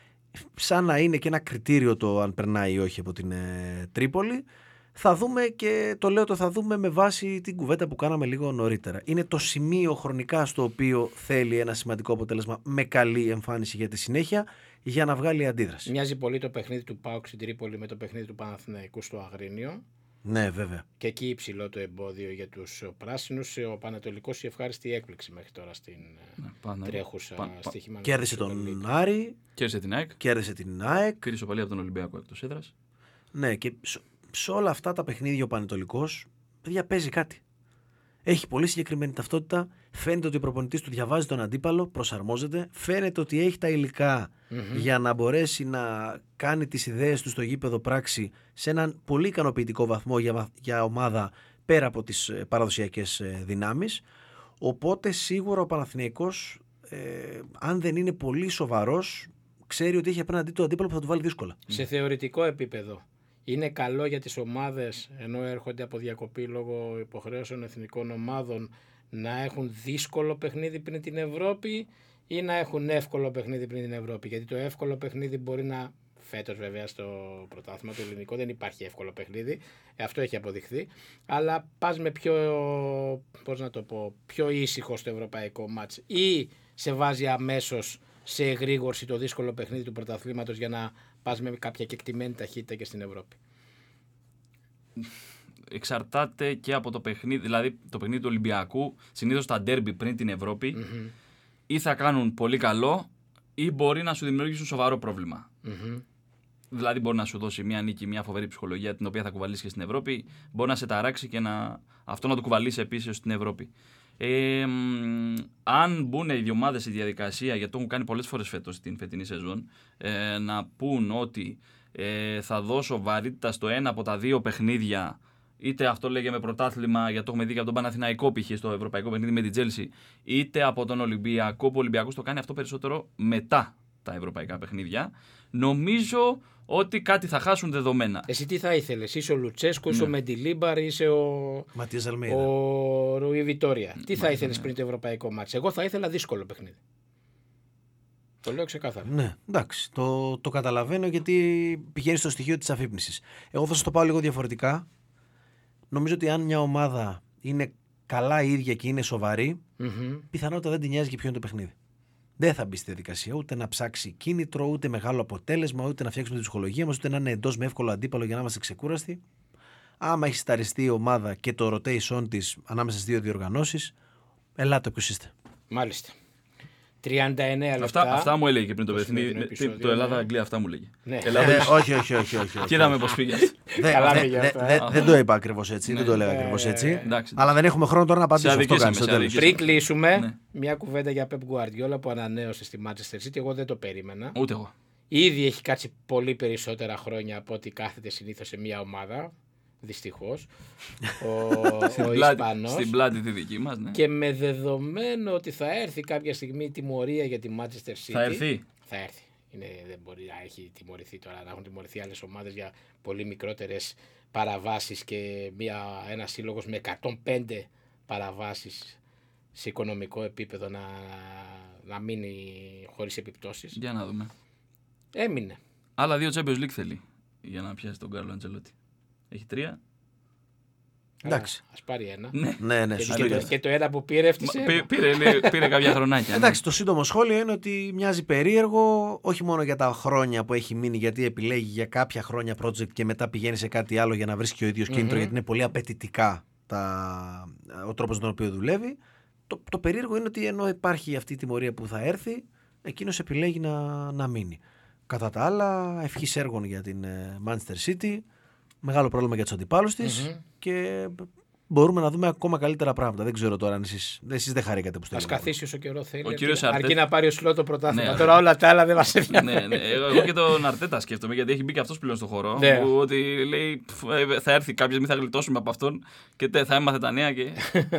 S4: σαν να είναι και ένα κριτήριο το αν περνάει ή όχι από την ε, Τρίπολη. Θα δούμε, και το λέω το θα δούμε με βάση την κουβέντα που κάναμε λίγο νωρίτερα. Είναι το σημείο χρονικά στο οποίο θέλει ένα σημαντικό αποτέλεσμα με καλή εμφάνιση για τη συνέχεια, για να βγάλει αντίδραση.
S3: Μοιάζει πολύ το παιχνίδι του ΠΑΟΚ στην Τρίπολη με το παιχνίδι του Παναθηναϊκού στο Αγρίνιο.
S4: Ναι, βέβαια.
S3: Και εκεί υψηλό το εμπόδιο για τους πράσινους. Ο Πανατολικός η ευχάριστη έκπληξη μέχρι τώρα στην ναι, πάνε, τρέχουσα πα, πα, στοίχημα.
S4: Κέρδισε τον Άρη.
S5: Κέρδισε την ΑΕΚ.
S4: Κέρδισε την ΑΕΚ.
S5: Πήρε ισοπαλία από τον Ολυμπιακό εκτός έδρας.
S4: Ναι, και σε όλα αυτά τα παιχνίδια ο Πανετολικός, παιδιά, παίζει κάτι. Έχει πολύ συγκεκριμένη ταυτότητα. Φαίνεται ότι ο προπονητής του διαβάζει τον αντίπαλο, προσαρμόζεται. Φαίνεται ότι έχει τα υλικά mm-hmm. για να μπορέσει να κάνει τις ιδέες του στο γήπεδο πράξη σε έναν πολύ ικανοποιητικό βαθμό για, για ομάδα πέρα από τις παραδοσιακές δυνάμεις. Οπότε σίγουρα ο Παναθηναϊκός, ε, αν δεν είναι πολύ σοβαρός, ξέρει ότι έχει απέναντί του αντίπαλο που θα του βάλει δύσκολα.
S3: Σε θεωρητικό επίπεδο. Είναι καλό για τις ομάδες, ενώ έρχονται από διακοπή λόγω υποχρέωσεων εθνικών ομάδων, να έχουν δύσκολο παιχνίδι πριν την Ευρώπη ή να έχουν εύκολο παιχνίδι πριν την Ευρώπη? Γιατί το εύκολο παιχνίδι μπορεί να... Φέτος βέβαια στο πρωτάθλημα του ελληνικό δεν υπάρχει εύκολο παιχνίδι, αυτό έχει αποδειχθεί, αλλά πας με πιο, πώς να το πω, πιο ήσυχο στο ευρωπαϊκό μάτς ή σε βάζει αμέσως σε εγρήγορση το δύσκολο παιχνίδι του πρωταθλήματος για να πας με κάποια κεκτημένη ταχύτητα και στην Ευρώπη?
S5: Εξαρτάται και από το παιχνίδι, δηλαδή το παιχνίδι του Ολυμπιακού, συνήθως τα ντέρμπι πριν την Ευρώπη, mm-hmm. ή θα κάνουν πολύ καλό ή μπορεί να σου δημιουργήσουν σοβαρό πρόβλημα. Mm-hmm. Δηλαδή μπορεί να σου δώσει μια νίκη, μια φοβερή ψυχολογία την οποία θα κουβαλήσει και στην Ευρώπη, μπορεί να σε ταράξει και να... αυτό να το κουβαλήσει επίσης στην Ευρώπη. Ε, αν μπουν οι δύο ομάδες στη διαδικασία, γιατί το έχουν κάνει πολλές φορές φέτος την φετινή σεζόν, ε, να πούν ότι ε, θα δώσω βαρύτητα στο ένα από τα δύο παιχνίδια, είτε αυτό λέγεται πρωτάθλημα, γιατί το έχουμε δει και από τον Παναθηναϊκό π.χ. στο ευρωπαϊκό παιχνίδι με την Chelsea, είτε από τον Ολυμπιακό, που ο Ολυμπιακός το κάνει αυτό περισσότερο μετά τα ευρωπαϊκά παιχνίδια, νομίζω ότι κάτι θα χάσουν δεδομένα.
S3: Εσύ τι θα ήθελες? Είσαι ο Λουτσέσκο, είσαι ναι. ο Μεντιλίμπαρ, είσαι ο, ο Ρουί Βιτόρια. Τι θα ήθελες πριν το ευρωπαϊκό μάτς? Εγώ θα ήθελα δύσκολο παιχνίδι. Το λέω ξεκάθαρα.
S4: Ναι, εντάξει. Το, το καταλαβαίνω, γιατί πηγαίνει στο στοιχείο της αφύπνισης. Εγώ θα σας το πάω λίγο διαφορετικά. Νομίζω ότι αν μια ομάδα είναι καλά η ίδια και είναι σοβαρή, mm-hmm. πιθανότατα δεν την νοιάζει και ποιο είναι το παιχνίδι. Δεν θα μπει στη διαδικασία ούτε να ψάξει κίνητρο, ούτε μεγάλο αποτέλεσμα, ούτε να φτιάξουμε την ψυχολογία μας, ούτε να είναι εντός με εύκολο αντίπαλο για να είμαστε ξεκούραστοι. Άμα έχει σταριστεί η ομάδα και το rotation της ανάμεσα στις δύο διοργανώσεις, ελάτε όποιος είστε.
S3: Μάλιστα. τριάντα εννέα λεπτά.
S5: Αυτά, αυτά μου έλεγε και πριν το
S3: το
S5: παιχνίδι.
S3: επεισόδιο,
S5: Το Ελλάδα-Αγγλία, αυτά μου έλεγε.
S3: Ναι.
S5: Ελλάδα,
S4: Ε, όχι, όχι, όχι. όχι, όχι.
S5: Κοίταμε πώς πήγε.
S4: Δε-
S3: Καλά
S4: δε-
S3: πήγε
S4: δε-
S3: αυτό,
S4: δε-
S3: ε.
S4: Δεν το είπα ακριβώς έτσι. Δεν το έλεγα
S3: Ε,
S4: ακριβώς έτσι.
S5: εντάξει.
S4: Αλλά δεν έχουμε χρόνο τώρα να απαντήσω.
S5: Σε
S4: Αυτό
S5: αδικήσαμε,
S4: κάνεις στο
S5: σε
S4: τέλος.
S5: αδικήσαμε.
S3: Πριν κλείσουμε,
S5: Ναι.
S3: μια κουβέντα για Pep Guardiola που ανανέωσε στη Manchester City. Εγώ δεν το περίμενα.
S5: Ούτε εγώ.
S3: Ήδη έχει κάτσει πολύ περισσότερα χρόνια από ό,τι κάθεται συνήθως σε μια ομάδα. Δυστυχώς. Ο, ο Ισπανός.
S5: Στην πλάτη τη δική μας, ναι.
S3: Και με δεδομένο ότι θα έρθει κάποια στιγμή η τιμωρία για τη Manchester City.
S5: Θα έρθει.
S3: Θα έρθει. Είναι, δεν μπορεί να έχει τιμωρηθεί τώρα, να έχουν τιμωρηθεί άλλες ομάδες για πολύ μικρότερες παραβάσεις και μια, ένα σύλλογος με εκατόν πέντε παραβάσεις σε οικονομικό επίπεδο να, να μείνει χωρίς επιπτώσεις.
S5: Για να δούμε.
S3: Έμεινε.
S5: Άλλα δύο Champions League θέλει για να πιάσει τον Κάρλο Αντζελότη. Έχει τρία.
S4: Εντάξει.
S3: Α πάρει ένα.
S5: Ναι.
S4: Ναι, ναι,
S3: Και,
S4: σωστό.
S3: και, το, και το ένα που πήρε έφτιασε.
S5: Μα, πή- πήρε, λέει, πήρε κάποια χρονάκια. ναι.
S4: Εντάξει, το σύντομο σχόλιο είναι ότι μοιάζει περίεργο όχι μόνο για τα χρόνια που έχει μείνει, γιατί επιλέγει για κάποια χρόνια project και μετά πηγαίνει σε κάτι άλλο για να βρει και ο ίδιο κίνητρο, γιατί είναι πολύ απαιτητικά τα... ο τρόπο τον οποίο δουλεύει. Το, το περίεργο είναι ότι ενώ υπάρχει αυτή η τιμωρία που θα έρθει, εκείνο επιλέγει να, να μείνει. Κατά τα άλλα, ευχής έργων για την ε, Manchester City. Μεγάλο πρόβλημα για τους αντιπάλους της
S3: Μμμ.
S4: και μπορούμε να δούμε ακόμα καλύτερα πράγματα. Δεν ξέρω τώρα αν εσείς, εσείς δεν χαρήκατε που
S3: Α
S4: στέλνετε.
S3: καθίσει όσο καιρό θέλει.
S5: Ο
S3: αρκεί,
S5: κύριος
S3: αρκεί
S5: Αρτέτα-
S3: να πάρει ο Σλότ το πρωτάθλημα.
S5: Ναι,
S3: Τώρα όλα τα άλλα δεν μα ενδιαφέρουν.
S5: ναι, ναι. Εγώ εγώ και τον Αρτέτα σκέφτομαι γιατί έχει μπει και αυτό πλέον στο χώρο.
S3: Ναι.
S5: Που ότι λέει «Πφ, ε, θα έρθει κάποιο, μην θα γλιτώσουμε από αυτόν και τε, θα έμαθε τα νέα. Και...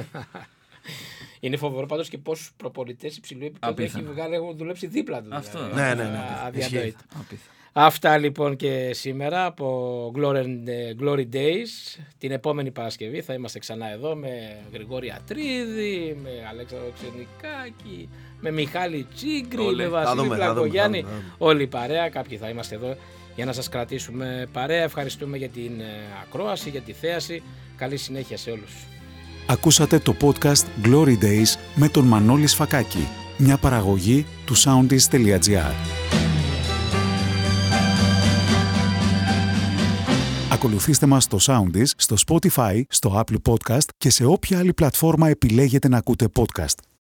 S3: Είναι φοβερό πάντως και πόσους προπονητές υψηλού επίπεδου έχει
S5: Απίθανο.
S3: βγάλει, έχουν δουλέψει δίπλα του.
S5: Αυτό.
S3: δηλαδή.
S4: Ναι, ναι, ναι.
S3: Α,
S4: Ισχύει.
S3: αδιανόητο.
S5: Απίθανο.
S3: Αυτά λοιπόν και σήμερα από Glory, Glory Days. Την επόμενη Παρασκευή θα είμαστε ξανά εδώ με Γρηγόρη Ατρίδη, με Αλέξανδρο Ξενικάκη, με Μιχάλη Τσίγκρη,
S5: Όλοι.
S3: με
S4: Θα
S3: Βασίλη
S4: δούμε, θα δούμε,
S3: Πλακογιάννη.
S4: θα δούμε, θα δούμε.
S3: Όλοι η παρέα, κάποιοι θα είμαστε εδώ για να σας κρατήσουμε παρέα. Ευχαριστούμε για την ε, ακρόαση, για τη θέαση. Καλή συνέχεια σε όλους.
S2: Ακούσατε το podcast Glory Days με τον Μανώλη Σφακάκη, μια παραγωγή του soundis τελεία gr. Ακολουθήστε μας στο Soundis, στο Spotify, στο Apple Podcast και σε όποια άλλη πλατφόρμα επιλέγετε να ακούτε podcast.